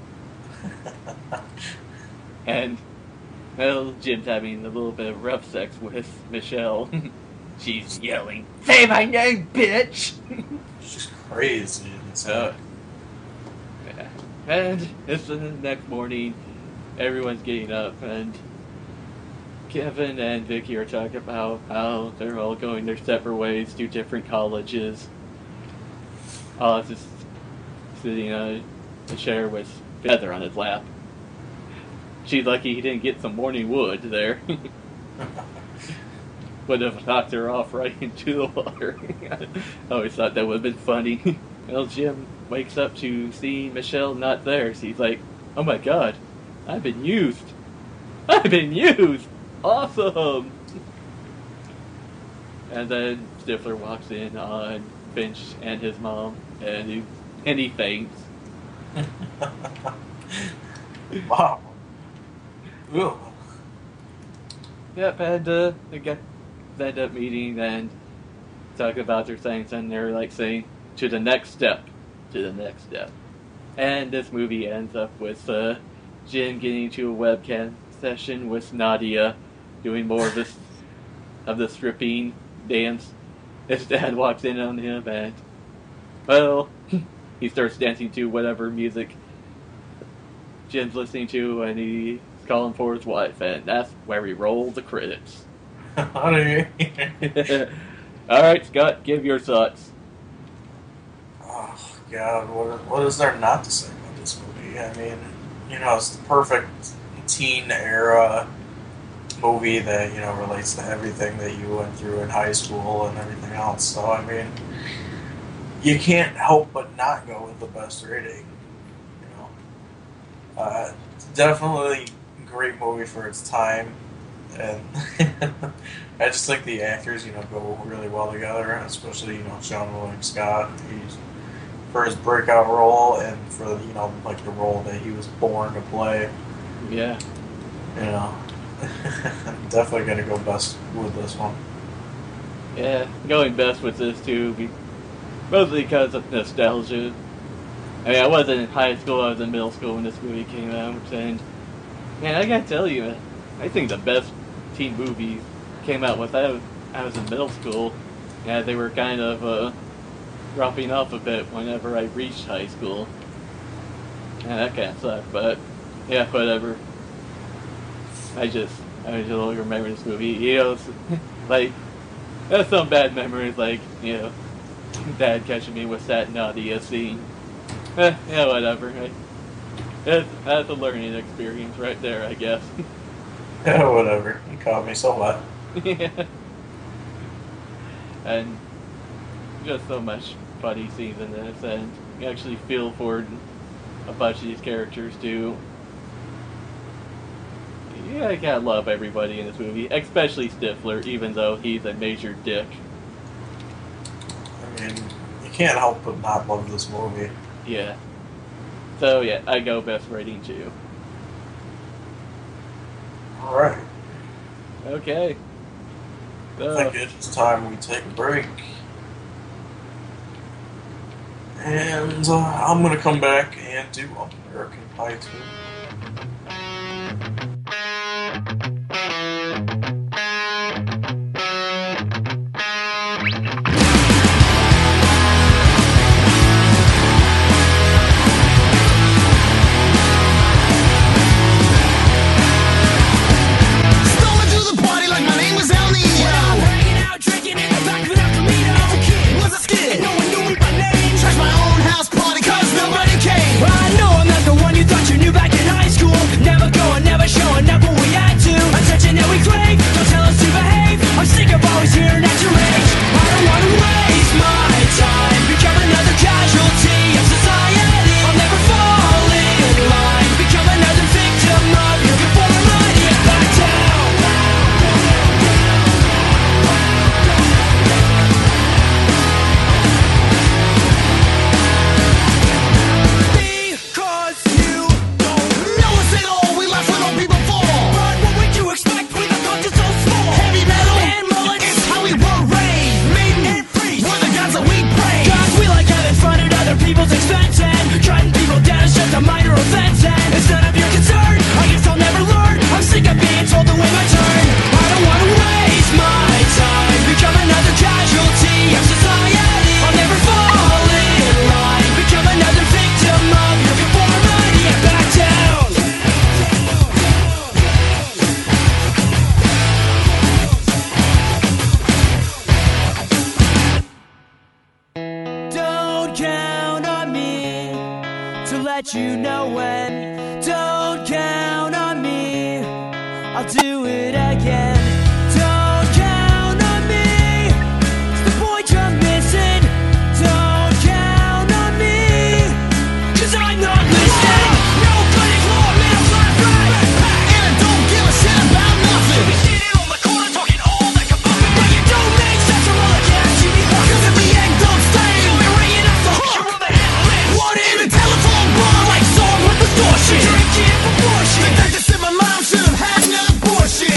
And, well, Jim's having a little bit of rough sex with Michelle. She's yelling, "Say my name, bitch!" She's crazy. Uh, yeah. And it's the next morning. Everyone's getting up, and Kevin and Vicky are talking about how they're all going their separate ways to different colleges. Oz is sitting on a chair with Feather on his lap. She's lucky he didn't get some morning wood there. Would have knocked her off right into the water. I always thought that would have been funny. Well, Jim wakes up to see Michelle not there, so he's like, oh my god, I've been used. I've been used! Awesome! And then Stifler walks in on Finch and his mom, and he, and he faints. Wow. Ugh. Yep, and uh, they get they end up meeting and talking about their things, and they're like saying, to the next step, to the next step. And this movie ends up with uh, Jim getting into a webcam session with Nadia, doing more of this of the stripping dance. His dad walks in on him, and well, he starts dancing to whatever music Jim's listening to, and he's calling for his wife, and that's where we roll the credits. Alright, Scott, give your thoughts. Oh, God, what, what is there not to say about this movie? I mean, you know, it's the perfect teen era movie that, you know, relates to everything that you went through in high school and everything else. So, I mean, you can't help but not go with the best rating. You know, uh, it's definitely a great movie for its time, and I just think the actors, you know, go really well together, especially, you know, Sean William Scott. He's for his breakout role and for, you know, like the role that he was born to play. Yeah. You know, I'm definitely gonna go best with this one. Yeah, going best with this too, be- mostly because of nostalgia. I mean, I wasn't in high school, I was in middle school when this movie came out, and man, I gotta tell you, I think the best teen movies came out when I was, I was in middle school. Yeah, they were kind of uh, dropping off a bit whenever I reached high school. Yeah, that kind of sucked, but yeah, whatever. I just, I just don't remember this movie. You know, it's, like, there's some bad memories, like, you know, Dad catching me with that Nadia scene. Eh, yeah, whatever. I, it's, that's a learning experience right there, I guess. Yeah, whatever. You caught me so what? Yeah. And just so much funny scenes in this, and you actually feel for a bunch of these characters too. Yeah, I gotta love everybody in this movie, especially Stifler, even though he's a major dick. I mean, you can't help but not love this movie. Yeah. So yeah, I go best rating too. Alright. Okay. So, I think it's time we take a break. And uh, I'm gonna come back and do American Pie two. I know I'm not the one you thought you knew back in venting, cutting people down is just a minor offense, and it's none of your concern. I guess I'll never learn. I'm sick of being told to wait my turn. I don't wanna waste my time, become another casualty of society. I'll never fall in line, become another victim of your conformity and back down. Don't count on me to let you know when. Don't count on me, I'll do it again. Don't count on me, it's the point you're missing. Don't count on me, cause I'm not listening. No cutting floor, middle class right, and I don't give a shit about nothing. You'll be sitting on the corner talking all that kabuki, but you don't make sense or all the cash you be fucking. Cause if the egg don't stay, you'll be ringing off the hook. You're on the hit list. What in the telephone bar like song with distortion. Drinking proportion. The fact that said my mom should have had an abortion.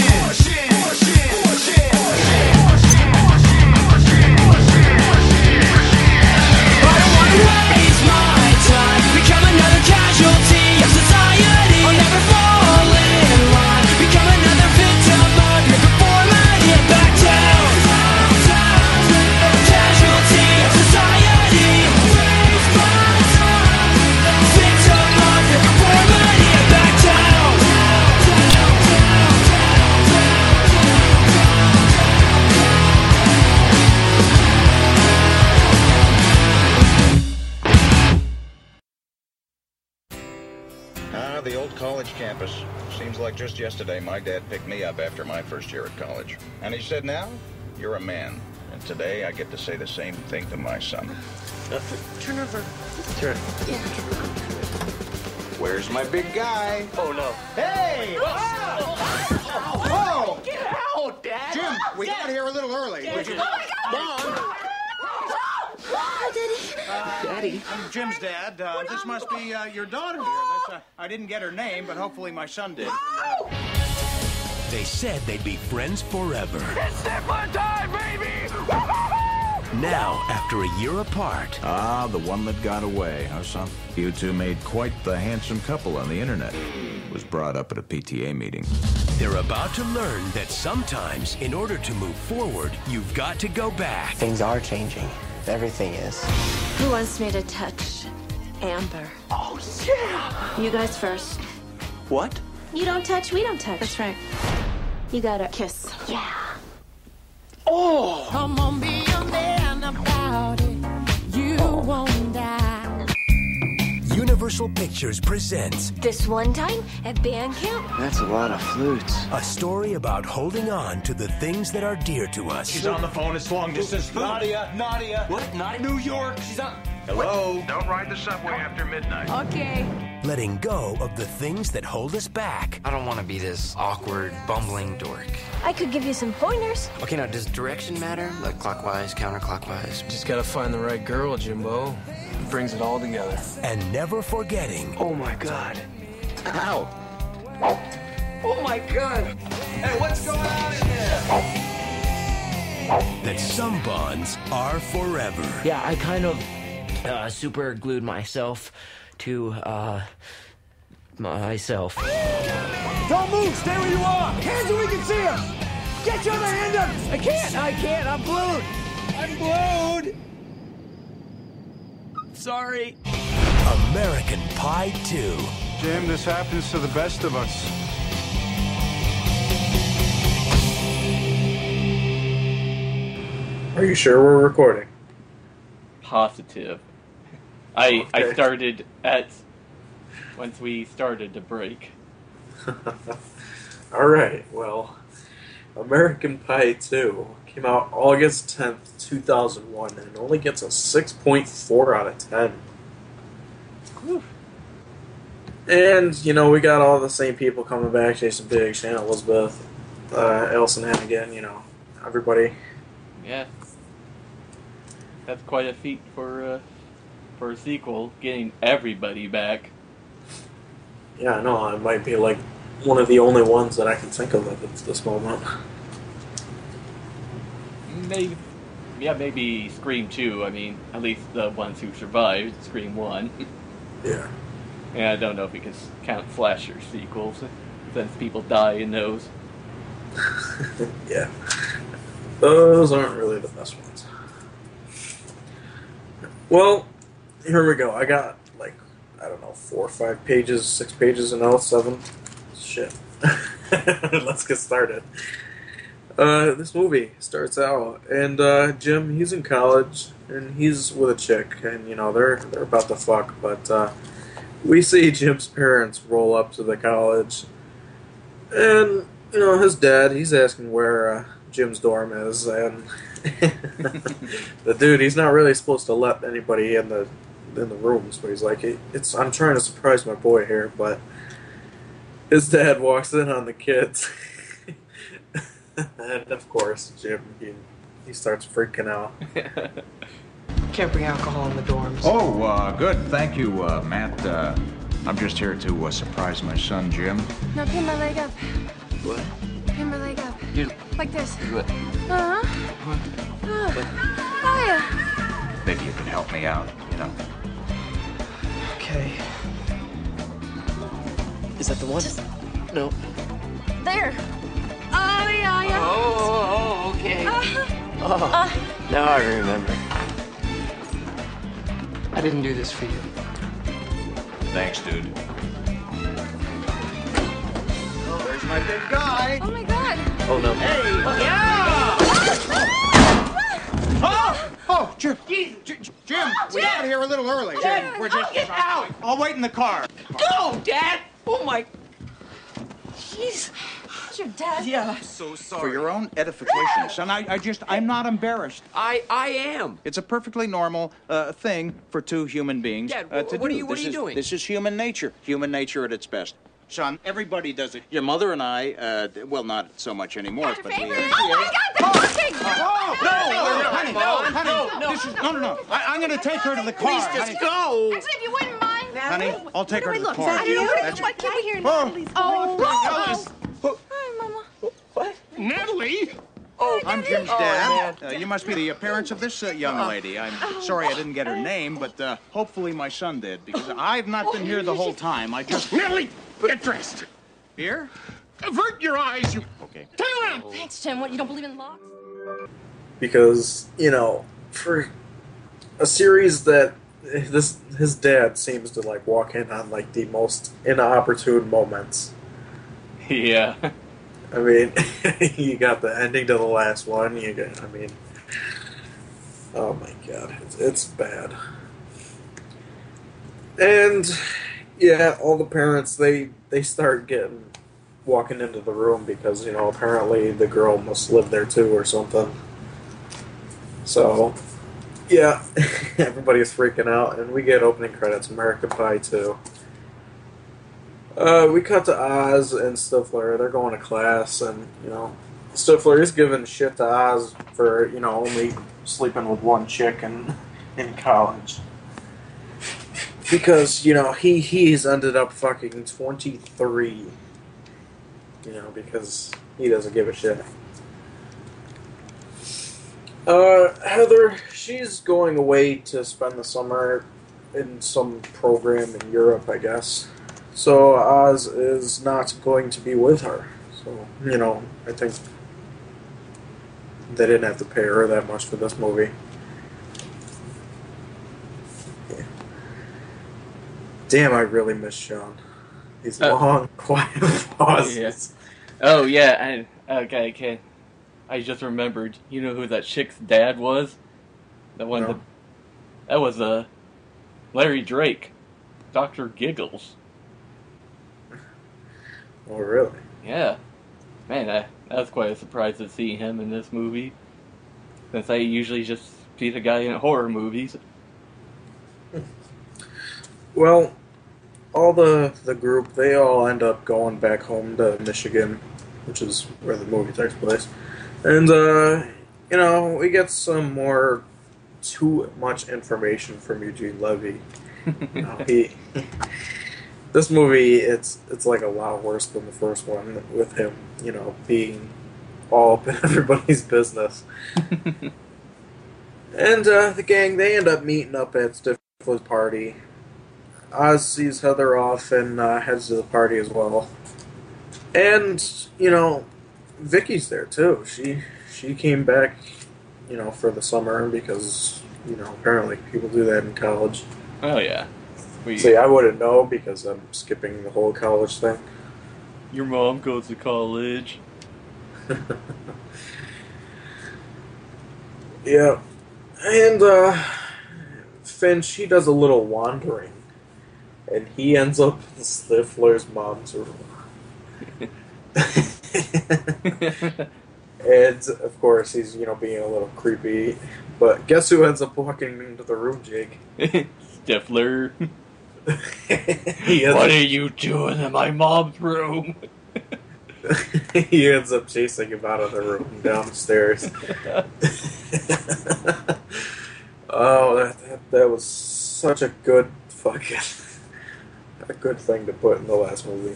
I don't wanna waste my time, become another casualty of society. I'll never fall in line, become another victim of your conformity and back down. Casualty of society. Victim of your conformity and back down. Ah, the old college campus. Seems like just yesterday my dad picked me up after my first year at college. And he said, now, you're a man. And today I get to say the same thing to my son. Turn over. Turn. Where's my big guy? Oh, no. Hey! Whoa! Get out, Dad! Jim, we got here a little early. Would you... Oh, Uh, Daddy. I'm Jim's dad. Uh, this must be uh, your daughter here. That's, uh, I didn't get her name, but hopefully my son did. They said they'd be friends forever. It's Stifler time, baby! Now, after a year apart... Ah, the one that got away, huh, son? You two made quite the handsome couple on the internet. Was brought up at a P T A meeting. They're about to learn that sometimes, in order to move forward, you've got to go back. Things are changing. Everything is. Who wants me to touch Amber? Oh, yeah! You guys first. What? You don't touch, we don't touch. That's right. You gotta kiss. Yeah. Oh! Come on, be a man about it. You won't die. Universal Pictures presents This one time at band camp? That's a lot of flutes. a story about holding on to the things that are dear to us. She's on the phone. It's long distance. Nadia, Nadia. What? Nadia? New York. She's on. Hello? Don't ride the subway after midnight. Okay. Letting go of the things that hold us back. I don't want to be this awkward, bumbling dork. I could give you some pointers. Okay, now, does direction matter? Like clockwise, counterclockwise? Just gotta find the right girl, Jimbo. Brings it all together. And never forgetting. Oh my God. Ow. Oh my God. Hey, what's going on in there? That some bonds are forever. Yeah, I kind of uh, super glued myself to uh, myself. Don't move, stay where you are. Hands so we can see them. Get your other hand up. I can't, I can't, I'm glued. I'm glued. Sorry. American Pie two. Jim, this happens to the best of us. Are you sure we're recording? Positive. I I Okay. started at once we started to break. Alright, well, American Pie two came out August tenth, two thousand one, and it only gets a six point four out of ten. Whew. And, you know, we got all the same people coming back, Jason Biggs, Shannon Elizabeth, uh, Elson Hannigan, you know, everybody. Yeah. That's quite a feat for uh, for a sequel, getting everybody back. Yeah, I know, it might be like one of the only ones that I can think of at this moment. Maybe yeah, maybe Scream two. I mean, at least the ones who survived Scream one. Yeah. And I don't know if we can count slasher sequels, since people die in those. Yeah. Those aren't really the best ones. Well, here we go. I got, like, I don't know, four or five pages, six pages in L seven. Shit. Let's get started. Uh, this movie starts out, and uh, Jim, he's in college, and he's with a chick, and, you know, they're, they're about to fuck, but uh, we see Jim's parents roll up to the college, and, you know, his dad, he's asking where uh, Jim's dorm is, and the dude, he's not really supposed to let anybody in the in the rooms, but he's like, it's I'm trying to surprise my boy here, but his dad walks in on the kids, and of course, Jim, he, he starts freaking out. Can't bring alcohol in the dorms. Oh, uh, good. Thank you, uh, Matt. Uh, I'm just here to uh, surprise my son, Jim. Now pin my leg up. What? Pin my leg up. You... Like this. What? Uh-huh. Oh. Oh, yeah. Maybe you can help me out, you know? Okay. Is that the one? Just... No. There. Oh, yeah, yeah. Oh, oh, okay. Uh-huh. Oh, Uh. now I remember. I didn't do this for you. Thanks, dude. Oh, there's my big guy. Oh, my God. Oh, no. Hey! Yeah! Oh! Oh, Jim! Jim! Jim! We got here a little early. Jim, we're just... Get out! I'll wait in the car. Go, Dad! Oh, my... Jeez. How's your dad? Yeah. So sorry. For your own edification, son, I, I just... I'm not embarrassed. I I am. It's a perfectly normal uh, thing for two human beings Dad, uh, to what do. are you- what this are you is, doing? This is human nature. Human nature at its best. Son, everybody does it. Your mother and I, uh, well, not so much anymore, but we... Uh, Oh, my God, that's working! Oh, No, no, no, honey, no, honey, no, no. This is, no, no, no. I, I'm going to take her to the car. Please just honey. go. Actually, if you wouldn't mind. Honey, I'll take her to the Look, car. Daddy, what, That's- what can we hear Oh. Natalie's Oh, oh. Hi, Mama. What? Natalie? Oh, I'm Jim's Oh, dad. man. Uh, you must be the parents of this uh, young lady. I'm sorry I didn't get her name, but uh, hopefully my son did, because I've not been here the whole time. I just... Natalie, get dressed. Here? Avert your eyes, you... Okay. Turn around. Thanks, Jim. What, you don't believe in locks? Because, you know, for a series that this his dad seems to like walk in on like the most inopportune moments. Yeah. I mean, you got the ending to the last one. You got, I mean, oh my god, it's, it's bad. And yeah, all the parents they they start getting walking into the room because you know apparently the girl must live there too or something. So yeah, everybody's freaking out, and we get opening credits. American Pie two. Uh, we cut to Oz and Stifler. They're going to class, and you know, Stifler is giving shit to Oz for you know only sleeping with one chick in in college because you know he he's ended up fucking twenty-three. You know because he doesn't give a shit. Uh, Heather, she's going away to spend the summer in some program in Europe, I guess. So Oz is not going to be with her. So, you know, I think they didn't have to pay her that much for this movie. Yeah. Damn, I really miss Sean. These Uh, long, quiet pauses. Yeah. Oh, yeah. I, okay, okay. I just remembered. You know who that chick's dad was? That one. No. That, that was uh, Larry Drake, Doctor Giggles. Oh, really? Yeah. Man, I, that was quite a surprise to see him in this movie. Since I usually just see the guy in horror movies. Well, all the the group, they all end up going back home to Michigan, which is where the movie takes place. And, uh, you know, we get some more too much information from Eugene Levy. You know, he... This movie, it's it's like a lot worse than the first one, with him, you know, being all up in everybody's business. And uh, the gang, they end up meeting up at Stifler's party. Oz sees Heather off and uh, heads to the party as well. And, you know, Vicky's there too. She she came back, you know, for the summer because, you know, apparently people do that in college. Oh, yeah. We... See, I wouldn't know because I'm skipping the whole college thing. Your mom goes to college. Yeah. And, uh, Finch, he does a little wandering. And he ends up in Stifler's mom's room. And, of course, he's, you know, being a little creepy. But guess who ends up walking into the room, Jake? Stifler. What up... are you doing in my mom's room? He ends up chasing him out of the room downstairs. Oh, that, that that was such a good fucking a good thing to put in the last movie.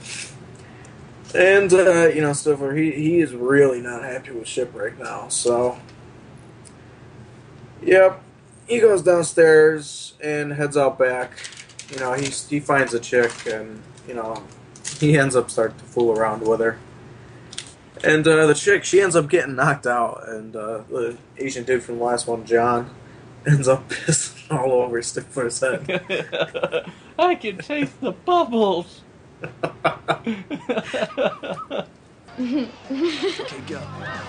And uh, you know, Stifler, he he is really not happy with Ship right now. So, yep, he goes downstairs and heads out back. You know, he he finds a chick, and you know, he ends up starting to fool around with her. And uh, the chick, she ends up getting knocked out, and uh, the Asian dude from the last one, John, ends up pissing all over Stifler's head. I can taste the bubbles. Okay, go.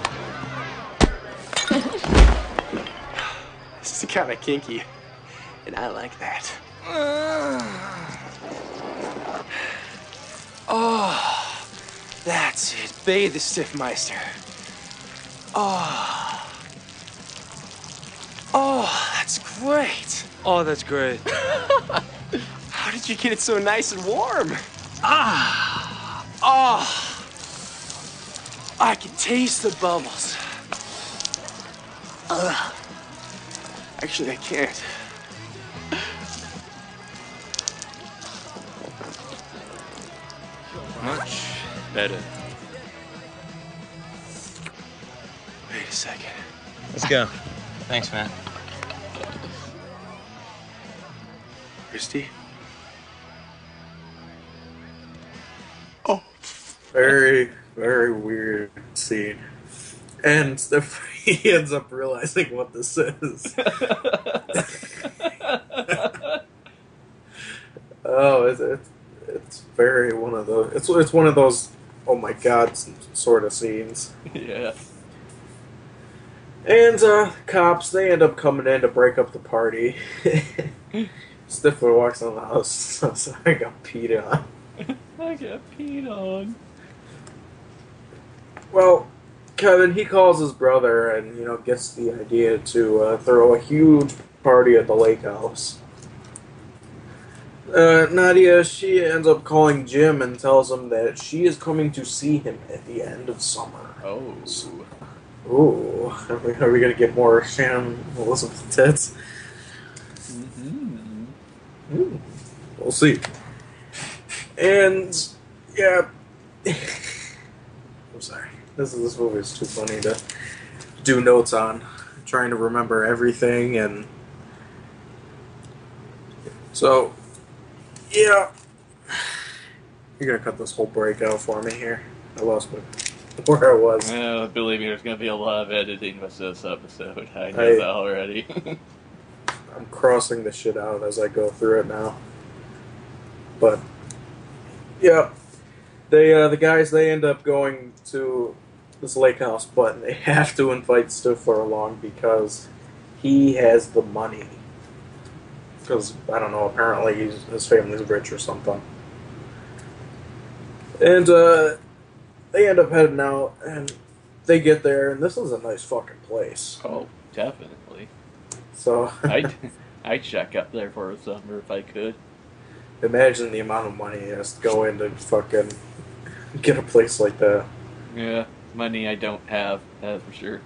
This is kind of kinky, and I like that. Oh, that's it. Bathe the Stiffmeister. Oh. Oh, that's great. Oh, that's great. How did you get it so nice and warm? Ah. Oh. I can taste the bubbles. Ugh. Actually, I can't. Much better. Wait a second. Let's go. Thanks, Matt. Christy? Oh. Very, very weird scene. And he ends up realizing what this is. Oh, it's, it's it's very one of those. It's it's one of those. Oh my god, sort of scenes. Yeah. And uh, cops, they end up coming in to break up the party. Stifler walks in the house. So I got peed on. I got peed on. Well, Kevin, he calls his brother and, you know, gets the idea to uh, throw a huge party at the lake house. Uh, Nadia, she ends up calling Jim and tells him that she is coming to see him at the end of summer. Oh. Ooh. Are we, are we going to get more Shannon Elizabeth tits? Mm-hmm. Ooh. We'll see. And, yeah. I'm sorry. This, is, this movie is too funny to do notes on. I'm trying to remember everything, and so, yeah. You're going to cut this whole break out for me here. I lost my, where I was. Uh, believe me, there's going to be a lot of editing with this episode. I know I, that already. I'm crossing the shit out as I go through it now. But, yeah. They, uh, the guys, they end up going to this lake house, but they have to invite Stifler along because he has the money. Because, I don't know, apparently he's, his family's rich or something. And, uh, they end up heading out, and they get there, and this is a nice fucking place. Oh, definitely. So, I'd, I'd check up there for a summer if I could. Imagine the amount of money he has to go in to fucking get a place like that. Yeah, money I don't have, that's for sure.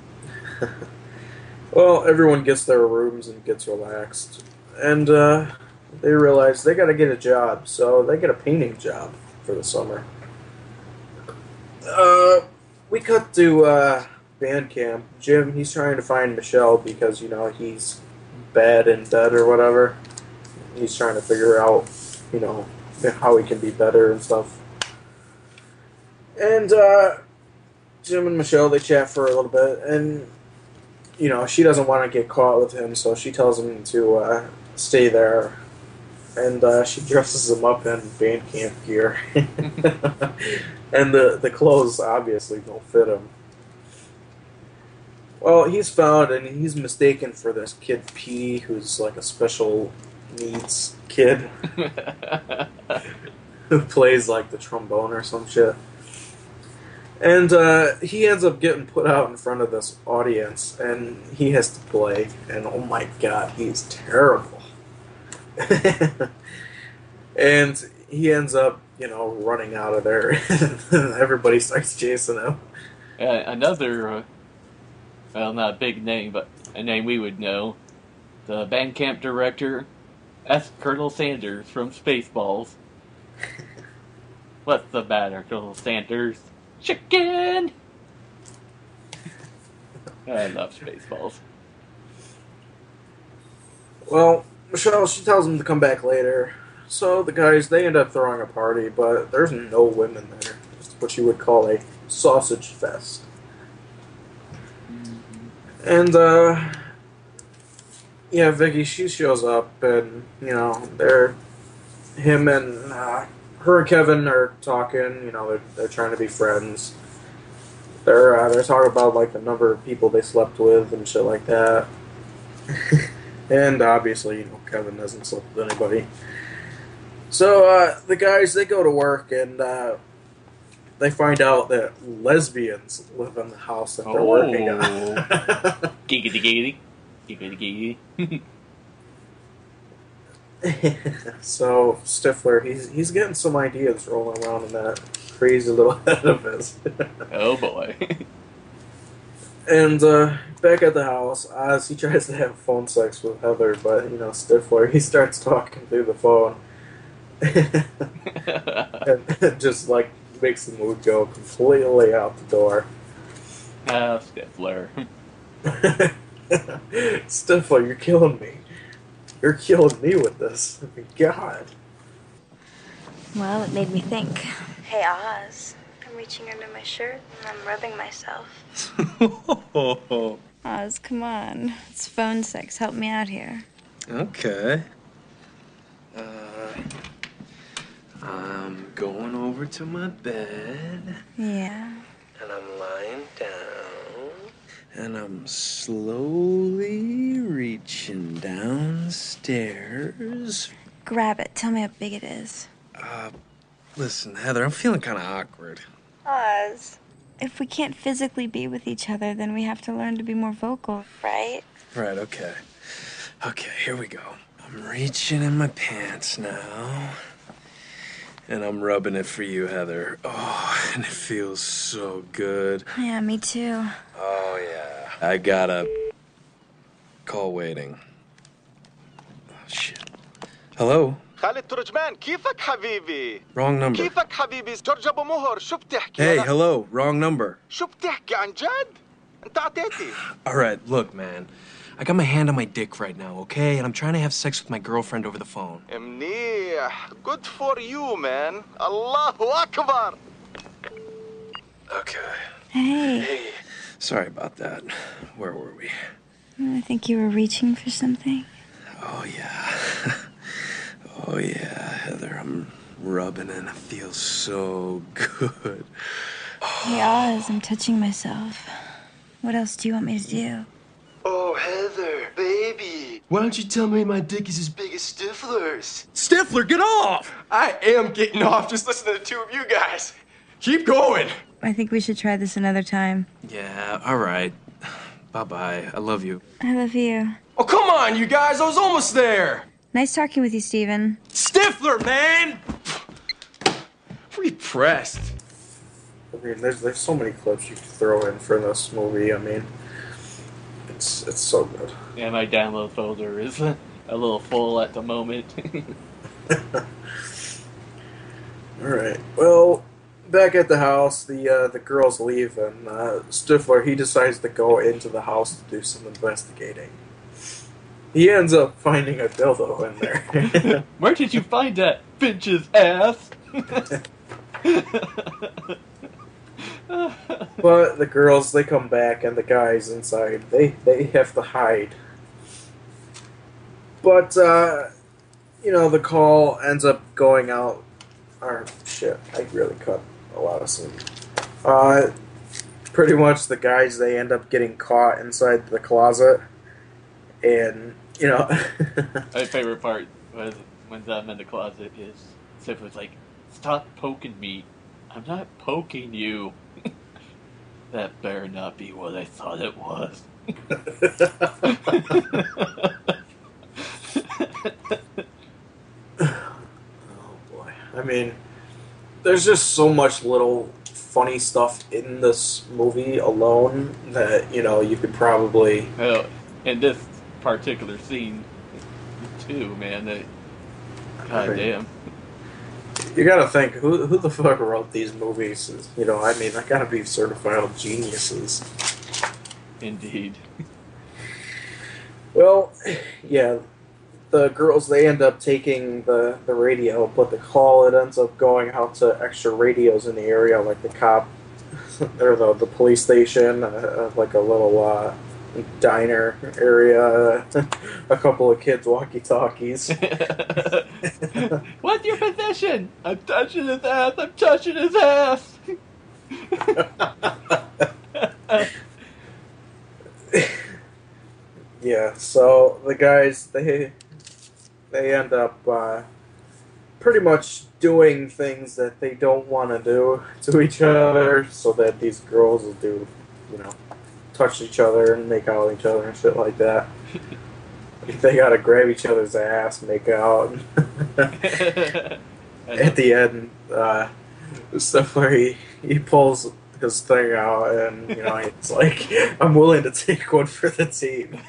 Well, everyone gets their rooms and gets relaxed. And uh, they realize they gotta get a job, so they get a painting job for the summer. Uh, we cut to uh, band camp, Jim, he's trying to find Michelle because, you know, he's bad and dead or whatever. He's trying to figure out, you know, how he can be better and stuff. And, uh, Jim and Michelle, they chat for a little bit, and, you know, she doesn't want to get caught with him, so she tells him to, uh, stay there. And, uh, she dresses him up in band camp gear. And the, the clothes obviously don't fit him. Well, he's found, and he's mistaken for this kid Petey, who's like a special needs kid who plays like the trombone or some shit. And uh, he ends up getting put out in front of this audience, and he has to play. And oh my god, he's terrible. And he ends up, you know, running out of there. Everybody starts chasing him. Uh, another, uh, well, not a big name, but a name we would know. The band camp director, that's Colonel Sanders from Spaceballs. What's the matter, Colonel Sanders? Chicken! I love Spaceballs. Well, Michelle, she tells him to come back later. So the guys, they end up throwing a party, but there's no women there. It's what you would call a sausage fest. And, uh, yeah, Vicky, she shows up, and, you know, they're, him and, uh, her and Kevin are talking, you know, they're, they're trying to be friends. They're, uh, they're talking about, like, the number of people they slept with and shit like that. And, obviously, you know, Kevin doesn't sleep with anybody. So, uh, the guys, they go to work, and, uh, they find out that lesbians live in the house that they're oh. working on. Giggity giggity. Giggity giggity. So, Stifler, he's he's getting some ideas rolling around in that crazy little head of his. Oh, boy. And, uh, back at the house, Oz, he tries to have phone sex with Heather, but, you know, Stifler, he starts talking through the phone. And just, like, makes the mood go completely out the door. Ah, Stifler. Stifler, you're killing me. You're killing me with this. God. Well, it made me think. Hey, Oz. I'm reaching under my shirt and I'm rubbing myself. Oz, come on. It's phone sex. Help me out here. Okay. Uh, I'm going over to my bed. Yeah. And I'm lying down. And I'm slowly reaching downstairs. Grab it. Tell me how big it is. Uh, listen, Heather, I'm feeling kind of awkward. Oz, if we can't physically be with each other, then we have to learn to be more vocal, right? Right, okay. Okay, here we go. I'm reaching in my pants now. And I'm rubbing it for you, Heather. Oh, and it feels so good. Yeah, me too. Oh, yeah. I got a call waiting. Oh, shit. Hello? خالد ترجمان كيفك حبيبي؟ Wrong number. كيفك حبيبي؟ جورج أبو مهر شو بتحكي؟ Hey, hello. Wrong number. شو بتحكي عن جد؟ أنت عطيتي. All right, look, man. I got my hand on my dick right now, okay? And I'm trying to have sex with my girlfriend over the phone. منيح. Good for you, man. الله أكبر. Okay. Hey. Hey. Sorry about that. Where were we? I think you were reaching for something. Oh, yeah. Oh, yeah, Heather. I'm rubbing and it feels so good. Hey, Oz, I'm touching myself. What else do you want me to do? Oh, Heather, baby. Why don't you tell me my dick is as big as Stifler's? Stifler, get off! I am getting off just listening to the two of you guys. Keep going. I think we should try this another time. Yeah, all right. Bye-bye. I love you. I love you. Oh, come on, you guys. I was almost there. Nice talking with you, Steven. Stifler, man! Repressed. I mean, there's there's so many clips you could throw in for this movie. I mean, it's it's so good. Yeah, my download folder is a little full at the moment. All right. Well, back at the house, the uh, the girls leave, and uh, Stifler, he decides to go into the house to do some investigating. He ends up finding a dildo in there. Where did you find that, bitch's ass? But the girls, they come back, and the guys inside, they, they have to hide. But, uh, you know, the call ends up going out. Or, shit, I really cut a lot of scenes. Uh, pretty much the guys, they end up getting caught inside the closet. And, you know... My favorite part was when I'm in the closet is Sif was like, stop poking me. I'm not poking you. That better not be what I thought it was. Oh boy. I mean, there's just so much little funny stuff in this movie alone that, you know, you could probably... Well, in this particular scene, too, man, that... God damn. You gotta think, who who the fuck wrote these movies? You know, I mean, they gotta be certified geniuses. Indeed. Well, yeah, the girls, they end up taking the, the radio, but the call, it ends up going out to extra radios in the area, like the cop, or the, the police station, uh, like a little uh, diner area, a couple of kids' walkie-talkies. What's your position? I'm touching his ass, I'm touching his ass! Yeah, so the guys, they they end up uh, pretty much doing things that they don't want to do to each other, so that these girls will do, you know, touch each other and make out with each other and shit like that. They gotta grab each other's ass, make out. At the end, uh, stuff where he, he pulls his thing out and, you know, it's like, I'm willing to take one for the team.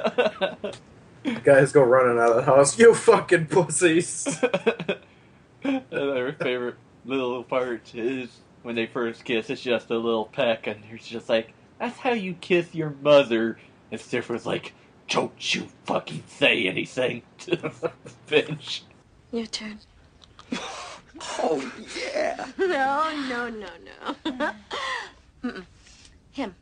Guys go running out of the house, you fucking pussies! Another favorite little part is when they first kiss, it's just a little peck, and it's just like, that's how you kiss your mother. And Stifler's like, don't you fucking say anything to Finch. Your turn. Oh, yeah. No, no, no, no. Mm-mm. Him.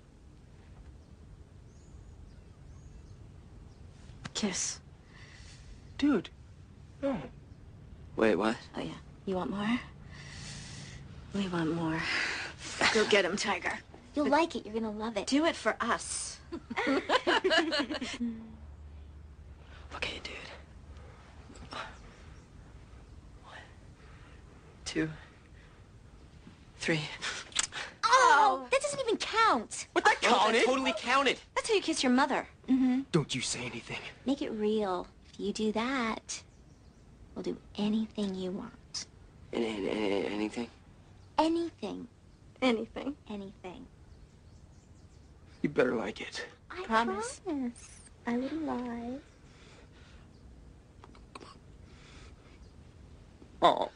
Kiss. Dude. Oh. Wait, what? Oh, yeah. You want more? We want more. Go get him, Tiger. You'll like it. You're gonna love it. Do it for us. Okay, dude. One, two, three. Oh, that doesn't even count. What, that counted? That totally counted. That's how you kiss your mother. Mm-hmm. Don't you say anything. Make it real. If you do that, we'll do anything you want. Any, any, anything? Anything. Anything. Anything. You better like it. I Promise. promise. I wouldn't lie. Oh.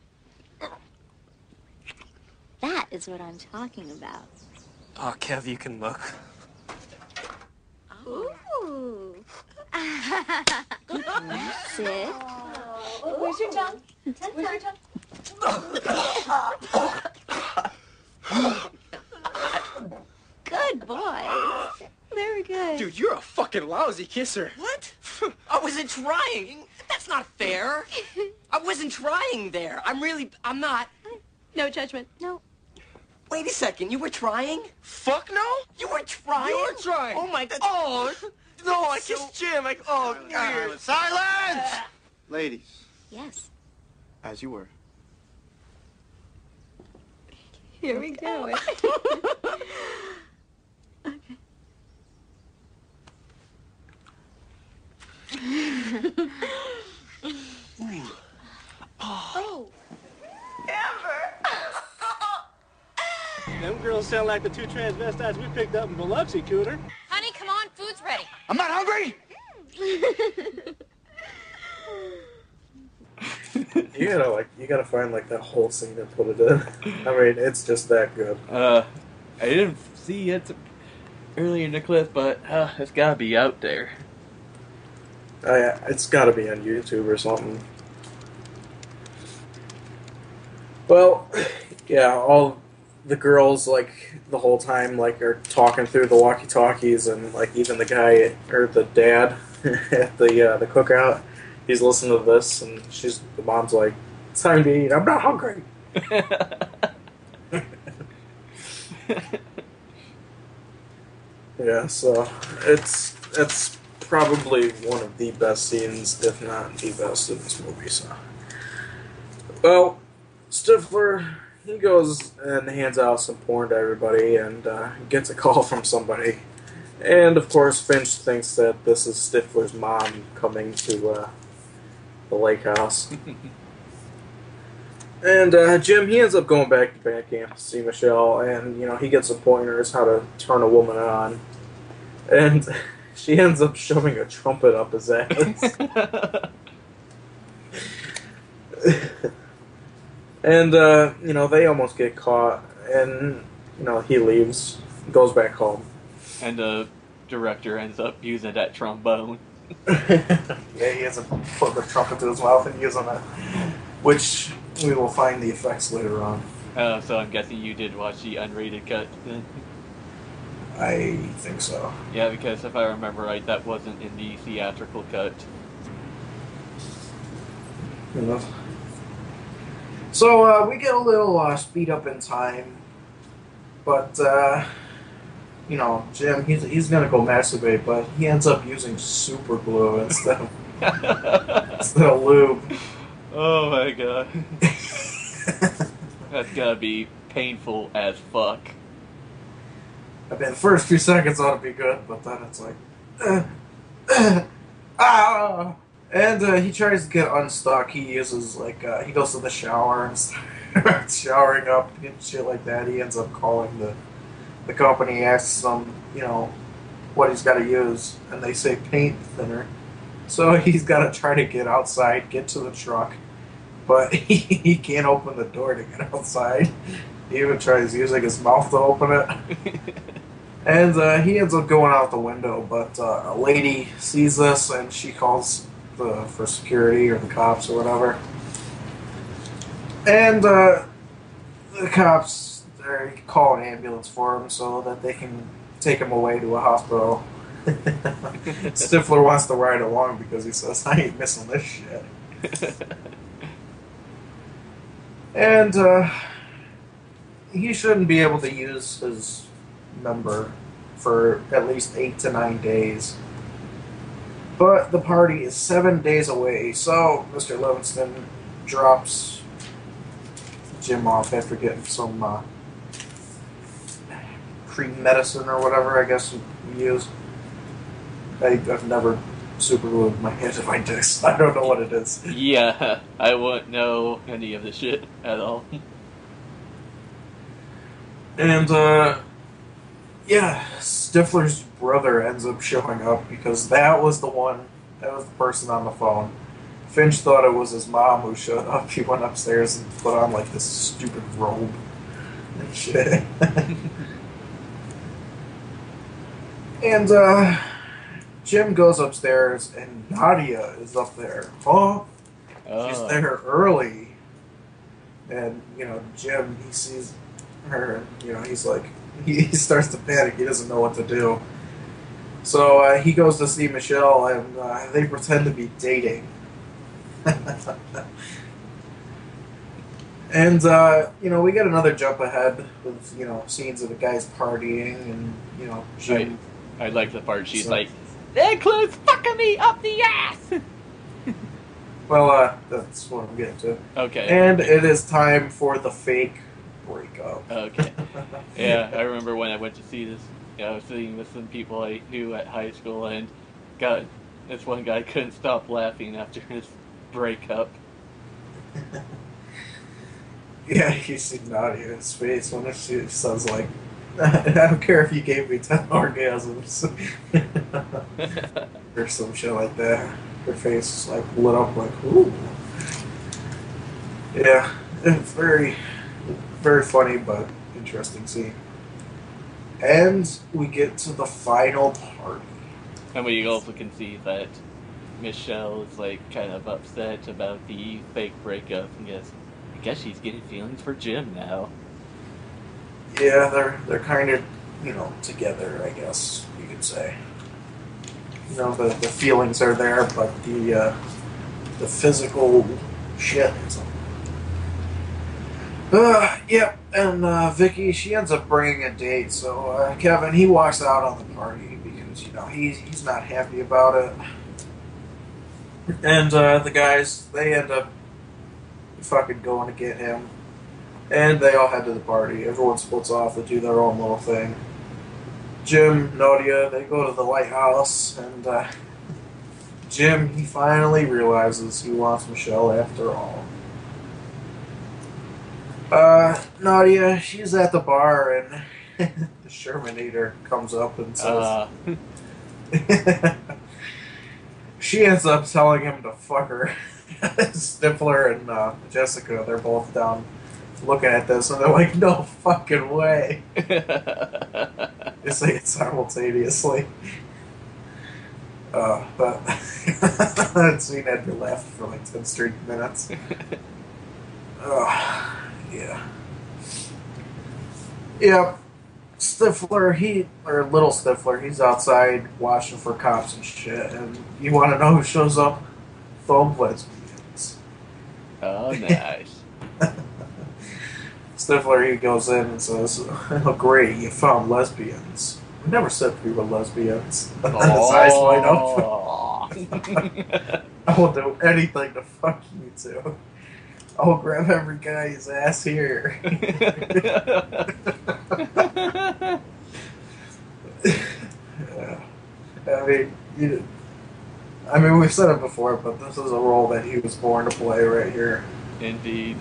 That is what I'm talking about. Oh, Kev, you can look. Ooh. Sit. Where's your tongue? Where's your tongue? Good boy. Very good. Dude, you're a fucking lousy kisser. What? I wasn't trying. That's not fair. I wasn't trying there. I'm really, I'm not. No judgment. No. Wait a second, you were trying? Fuck no? You were trying? You were trying. Oh my god. Oh, no, I kissed Jim. Like, oh, weird. Silence! Ladies, Yes. as you were. Here we go. Oh. Them girls sound like the two transvestites we picked up in Biloxi, Cooter. Honey, come on, food's ready. I'm not hungry! You gotta like, you gotta find like that whole scene and put it in. I mean, it's just that good. Uh, I didn't see it earlier in the clip, but uh, it's gotta be out there. Oh yeah, it's gotta be on YouTube or something. Well, yeah, all the girls, like, the whole time, like, are talking through the walkie-talkies, and, like, even the guy, or the dad at the uh, the cookout, he's listening to this, and she's, the mom's like, it's time to eat, I'm not hungry. Yeah, so, it's, it's probably one of the best scenes, if not the best in this movie, so. Well, Stifler, he goes and hands out some porn to everybody and uh, gets a call from somebody. And, of course, Finch thinks that this is Stifler's mom coming to uh, the lake house. And uh, Jim, he ends up going back to band camp to see Michelle, and, you know, he gets some pointers how to turn a woman on. And she ends up shoving a trumpet up his ass. And, uh, you know, they almost get caught, and, you know, he leaves, goes back home. And the director ends up using that trombone. Yeah, he ends up putting the trumpet to his mouth and using it, which we will find the effects later on. Uh, so I'm guessing you did watch the unrated cut then? I think so. Yeah, because if I remember right, that wasn't in the theatrical cut. Enough. So, uh, we get a little uh, speed up in time, but, uh, you know, Jim, he's, he's gonna go masturbate, but he ends up using super glue instead of, instead of lube. Oh my god. That's gotta be painful as fuck. I mean, the first few seconds ought to be good, but then it's like, uh, uh, ah! And uh, he tries to get unstuck. He uses, like, uh, he goes to the shower and starts showering up and shit like that. He ends up calling the the company, asks them, you know, what he's got to use, and they say paint thinner. So he's got to try to get outside, get to the truck, but he, he can't open the door to get outside. He even tries using his mouth to open it. And uh, he ends up going out the window, but uh, a lady sees this, and she calls the, for security or the cops or whatever. And uh, the cops they call an ambulance for him so that they can take him away to a hospital. Stifler wants to ride along because he says, I ain't missing this shit. And uh, he shouldn't be able to use his number for at least eight to nine days. But the party is seven days away, so Mister Livingston drops Jim off after getting some uh, cream medicine or whatever, I guess you use. I, I've never super glued my hand to my disc. I don't know what it is. Yeah, I wouldn't know any of the shit at all. And, uh, yeah, Stifler's brother ends up showing up because that was the one, that was the person on the phone. Finch thought it was his mom who showed up. He went upstairs and put on, like, this stupid robe and shit. And, uh, Jim goes upstairs and Nadia is up there. Oh, oh. She's there early. And, you know, Jim, he sees her, and, you know, he's like, he, he starts to panic. He doesn't know what to do. So uh, he goes to see Michelle, and uh, they pretend to be dating. And, uh, you know, we get another jump ahead with, you know, scenes of the guys partying, and, you know, Jim. I, I like the part she's so, like, that includes fucking me up the ass! Well, uh, that's what I'm getting to. Okay. And it is time for the fake breakup. Okay. Yeah, I remember when I went to see this, you know, I was sitting with some people I knew at high school, and God, this one guy couldn't stop laughing after his breakup. Yeah, you see Nadia's face when she says, like, I don't care if you gave me ten orgasms. Or some shit like that. Her face is, like, lit up like, ooh. Yeah, it's very, very funny but interesting scene. And we get to the final party. And we also can see that Michelle is like kind of upset about the fake breakup. And guess, I guess she's getting feelings for Jim now. Yeah, they're they're kind of, you know, together, I guess you could say. You know, the, the feelings are there, but the uh, the physical shit isn't. Uh, yep, and uh, Vicky, she ends up bringing a date, so uh, Kevin, he walks out on the party because, you know, he's, he's not happy about it. And uh, the guys, they end up fucking going to get him. And they all head to the party. Everyone splits off to do their own little thing. Jim, Nadia, they go to the lighthouse, and uh, Jim, he finally realizes he wants Michelle after all. Uh, Nadia, she's at the bar, and the Shermanator comes up and says... Uh. She ends up telling him to fuck her. Stifler and uh, Jessica, they're both down looking at this, and they're like, no fucking way. They say it simultaneously. Uh, but that scene had me laughing for like ten straight minutes. Uh, yeah. Yep. Stifler, he, or Little Stifler, he's outside watching for cops and shit, and you want to know who shows up? Foam lesbians. Oh, nice. Stifler, he goes in and says, oh, great, you found lesbians. We never said we were lesbians. And then his eyes light up. I will do anything to fuck you two. I'll grab every guy's ass here. Yeah. I mean, you, I mean, we've said it before, but this is a role that he was born to play right here. Indeed.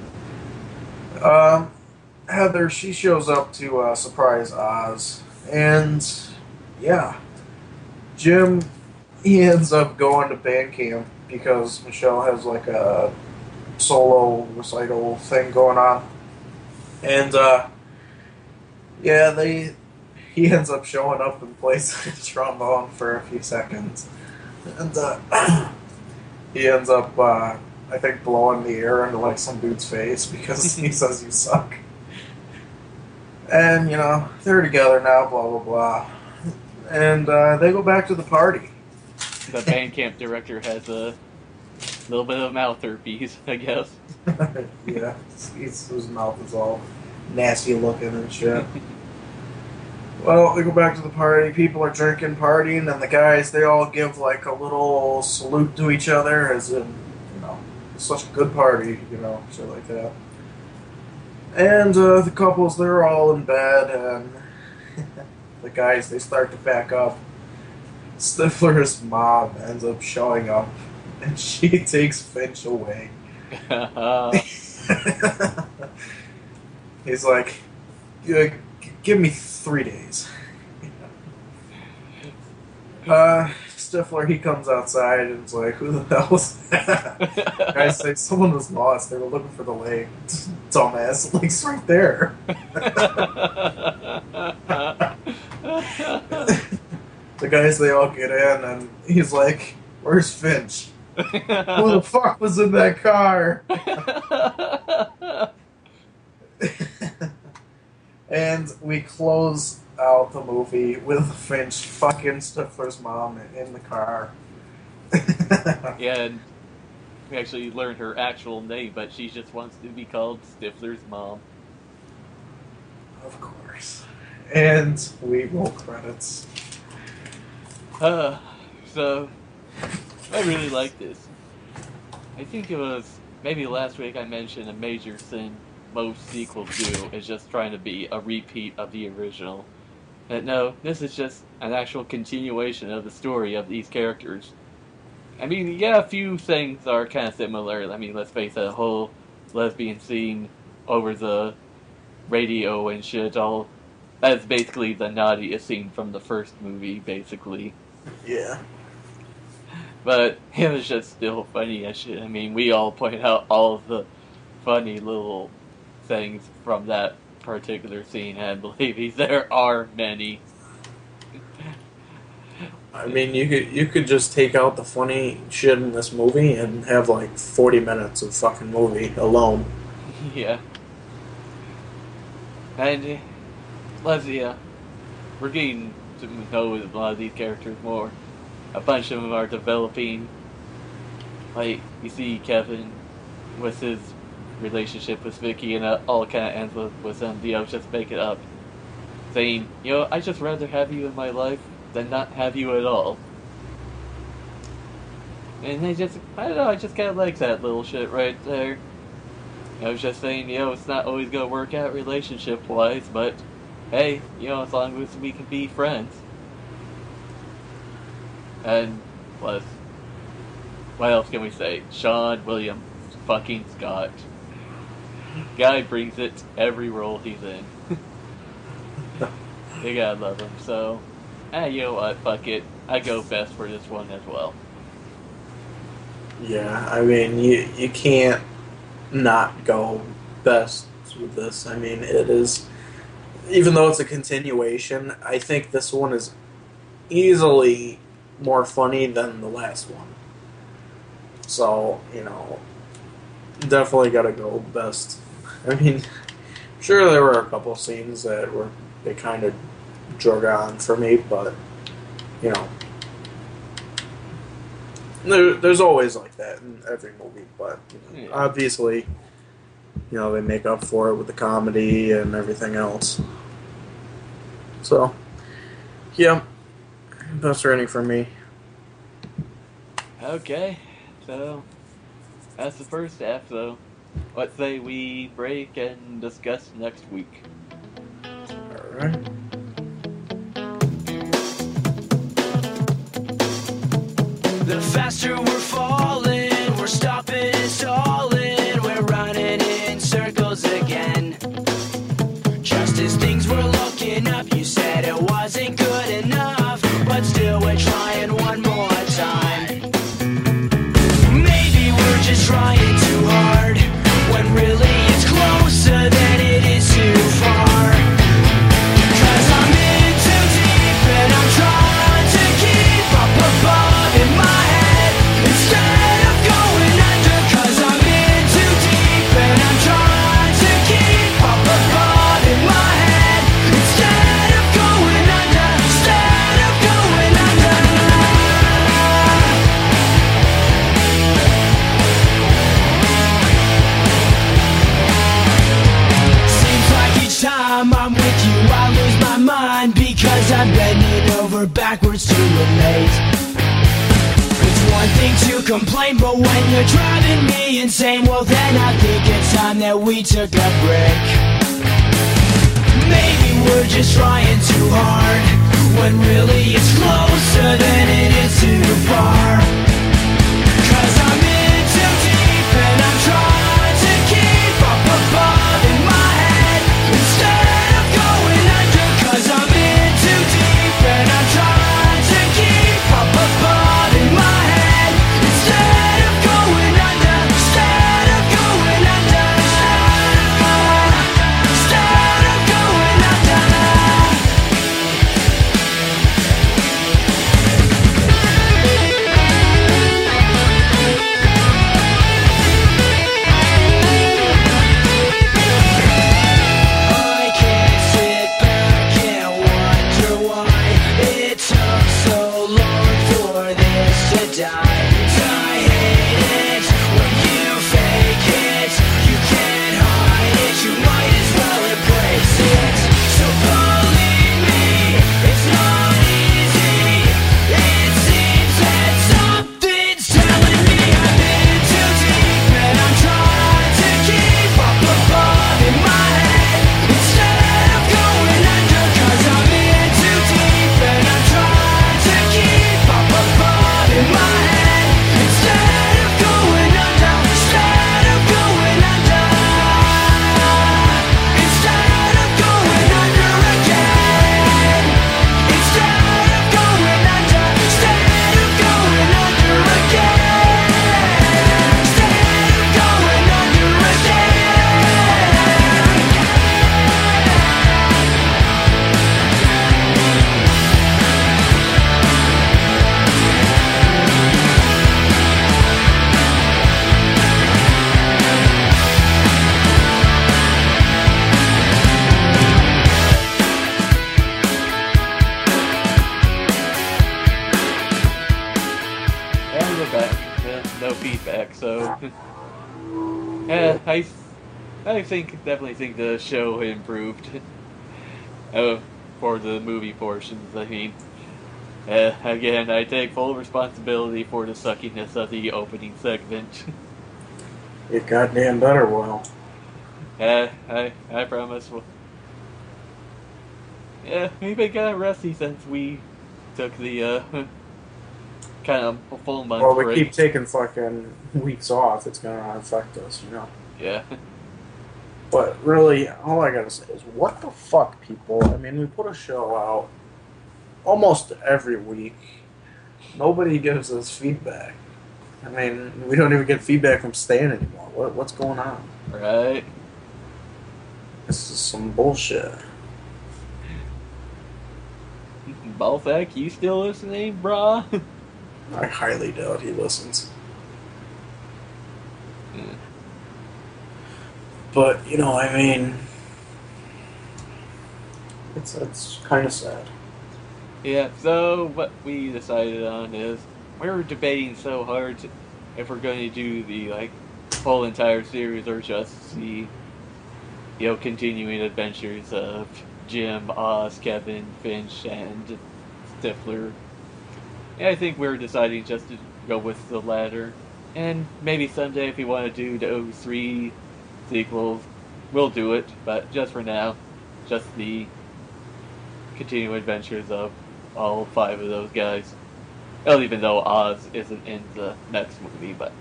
Um, Heather, she shows up to uh, surprise Oz, and yeah, Jim, he ends up going to band camp because Michelle has like a solo recital thing going on, and uh, yeah, they he ends up showing up and plays the trombone for a few seconds, and uh, he ends up uh, I think blowing the air into like some dude's face because he says you suck. And you know they're together now, blah blah blah, and uh, they go back to the party. The band camp director has a little bit of mouth herpes, I guess. Yeah, he's, his mouth is all nasty looking and shit. Well, they go back to the party, people are drinking, partying, and the guys, they all give like a little salute to each other as in, you know, it's such a good party, you know, shit like that. And uh, the couples, they're all in bed, and the guys, they start to back up. Stifler's mom ends up showing up, and she takes Finch away. He's like, give me three days. uh, Stifler, he comes outside and is like, who the hell was that? Guys say someone was lost. They were looking for the lake. Dumbass. The lake's right there. The guys, they all get in, and he's like, where's Finch? Who the fuck was in that car? And we close out the movie with Finch fucking Stifler's mom in the car. Yeah, and we actually learned her actual name, but she just wants to be called Stifler's mom. Of course. And we roll credits. Uh, so, I really like this. I think it was, maybe last week I mentioned a major sin most sequels do is just trying to be a repeat of the original. But no, this is just an actual continuation of the story of these characters. I mean, yeah, a few things are kind of similar. I mean, let's face it, the whole lesbian scene over the radio and shit, all that's basically the Nadia scene from the first movie, basically. Yeah. But it was just still funny as shit. I mean, we all point out all of the funny little things from that particular scene, and believe me, there are many. I mean, you could you could just take out the funny shit in this movie and have like forty minutes of fucking movie alone. Yeah. And uh, let's see, uh, we're getting to know a lot of these characters more. A bunch of them are developing. Like, you see Kevin with his relationship with Vicky, and it all kind of ends with, with him, you know, just make it up. Saying, you know, I'd just rather have you in my life than not have you at all. And they just, I don't know, I just kind of like that little shit right there. I was just saying, you know, it's not always going to work out relationship-wise, but hey, you know, as long as we can be friends. And plus, what else can we say? Sean William fucking Scott. Guy brings it every role he's in. You gotta love him. So, ah, you know what? Fuck it. I go best for this one as well. Yeah, I mean, you you can't not go best with this. I mean, it is, even though it's a continuation, I think this one is easily more funny than the last one. So, you know, definitely gotta go best. I mean, sure there were a couple scenes that were, they kind of drug on for me, but, you know, there, there's always like that in every movie, but, you know, yeah. Obviously, you know, they make up for it with the comedy and everything else. So, yeah, best rating for me. Okay, so that's the first half, so let's say we break and discuss next week. Alright. The faster we're falling, we're stopping and stalling, we're running in circles again. Just as things were looking up, you said it wasn't good enough, but still we're trying one more time. Maybe we're just trying too hard, when really it's closer than it is too far. Cause I'm in too deep and I'm trying to keep up above in my head instead of going under. Cause I'm in too deep and I'm trying to keep up above in my head instead of going under, instead of going under. Seems like each time I'm with you I lose my mind, because I'm bending over backwards to relate. It's one thing to complain, but when you're driving me insane, well then I think it's time that we took a break. Maybe we're just trying too hard, when really it's closer than it is too far. Cause I'm in too deep and I'm trying to keep up above in my head instead of going under. Cause I'm in too deep and I'm trying to keep up above in my head instead of going under, instead of going under, instead of going under. Uh, I, I think definitely think the show improved. uh, for the movie portions, I mean. Uh, again, I take full responsibility for the suckiness of the opening segment. It goddamn better, Will. Uh, I, I promise. We'll... Yeah, we've been kind of rusty since we took the, uh, kind of full month Well, we break. keep taking fucking weeks off. It's gonna affect us, you know. Yeah. But really, all I gotta say is, what the fuck, people? I mean, we put a show out almost every week. Nobody gives us feedback. I mean, we don't even get feedback from Stan anymore. What, what's going on? Right. This is some bullshit. Balthak, you still listening, brah? I highly doubt he listens. Yeah. But, you know, I mean, it's, it's kind of sad. Yeah, so what we decided on is we were debating so hard to, if we're going to do the like whole entire series or just the you know continuing adventures of Jim, Oz, Kevin, Finch, and Stifler. And I think we're deciding just to go with the latter. And maybe someday if we want to do the O three sequels, we'll do it. But just for now, just the continuing adventures of all five of those guys. Well, even though Oz isn't in the next movie, but...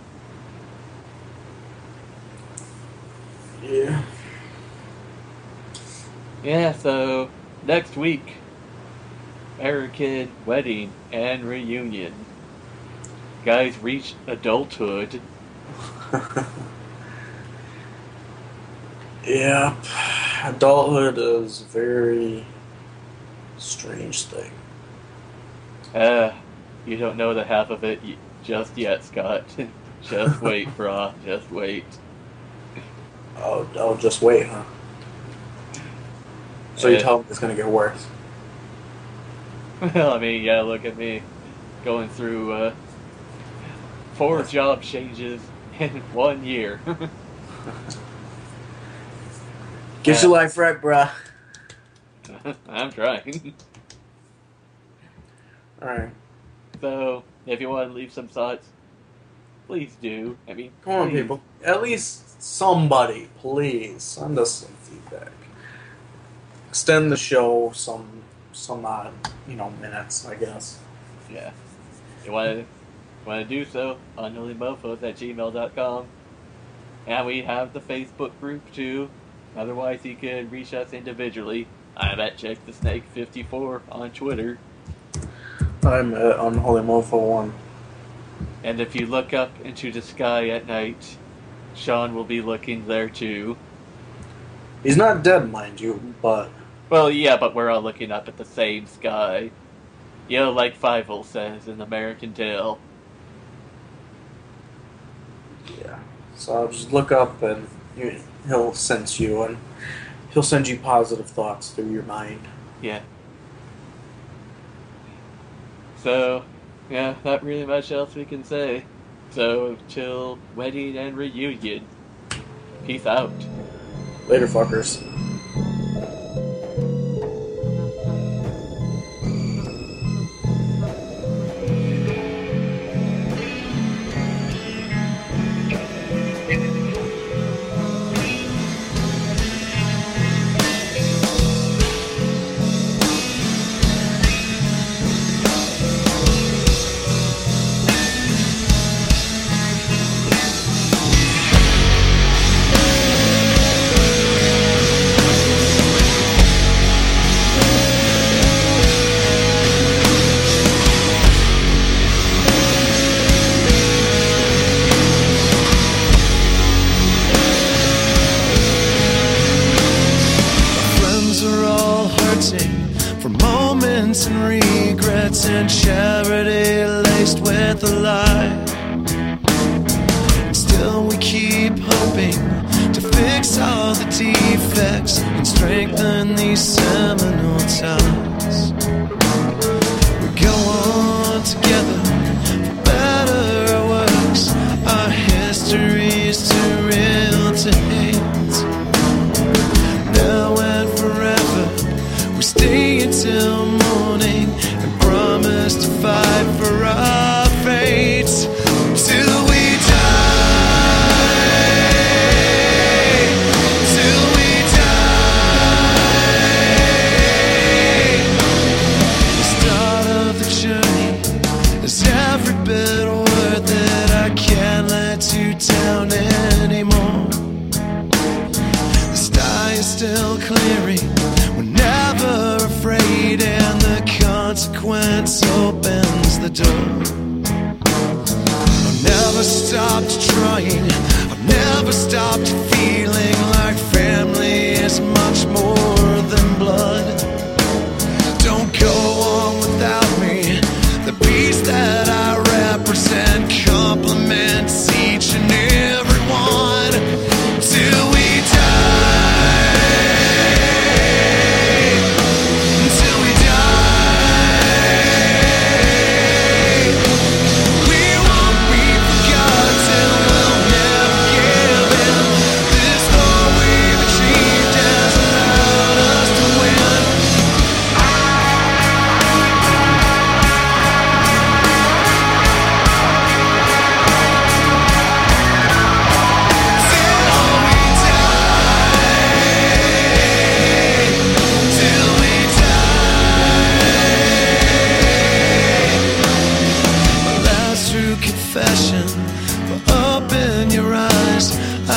Yeah. Yeah, so next week, American Wedding and Reunion. Guys reach adulthood. Yeah, adulthood is a very strange thing. Uh, you don't know the half of it y- just yet, Scott. Just wait, brah. Just wait. Oh, oh, just wait, huh? So you Uh, tell me it's gonna get worse. Well, I mean, yeah, look at me. Going through, uh, four job changes in one year. Get your life right, bruh. I'm trying. Alright. So, if you want to leave some thoughts, please do. I mean, Come on, please. people. At least somebody, please, send us some feedback. Extend the show some, some odd, you know, minutes, I guess. Yeah. You want to want to do so, unholy-mofos at gmail dot com. And we have the Facebook group, too. Otherwise, you can reach us individually. I'm at Check the Snake fifty-four on Twitter. I'm at Unholy Mofo one. And if you look up into the sky at night, Sean will be looking there too. He's not dead, mind you, but... Well, yeah, but we're all looking up at the same sky. You know, like Fievel says in American Tale. Yeah. So just look up and you, he'll sense you, and he'll send you positive thoughts through your mind. Yeah. So, yeah, not really much else we can say. So, till Wedding and Reunion. Peace out. Later, fuckers. Friends are all hurting for moments and regrets and charity laced with a lie. And still we keep hoping to fix all the defects and strengthen these seminal ties. We go on together for better or worse. Our history is too rich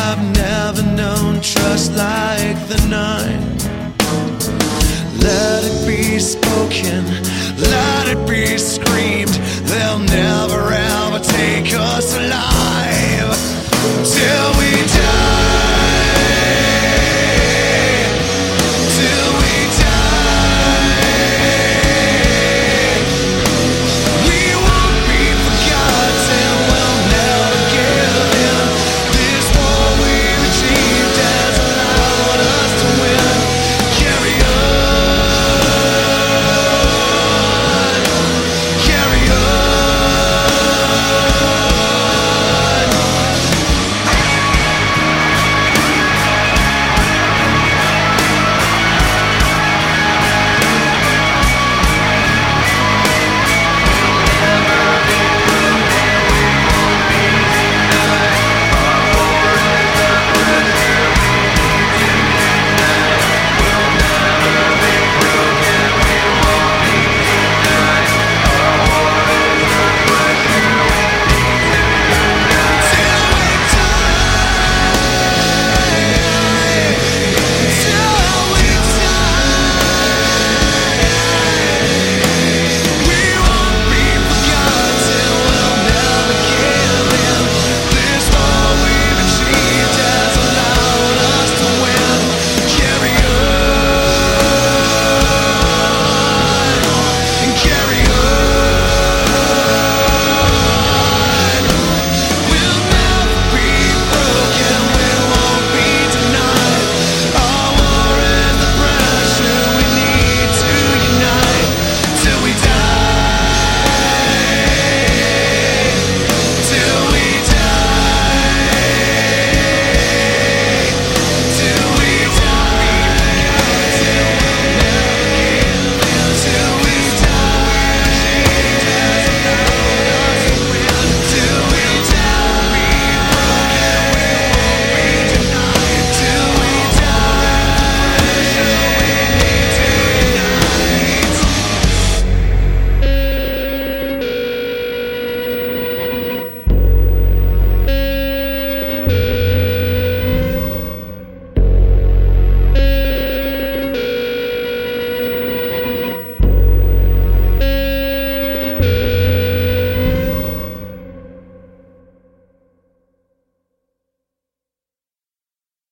I've never known trust like the nine. Let it be spoken, let it be screamed. They'll never ever take us alive till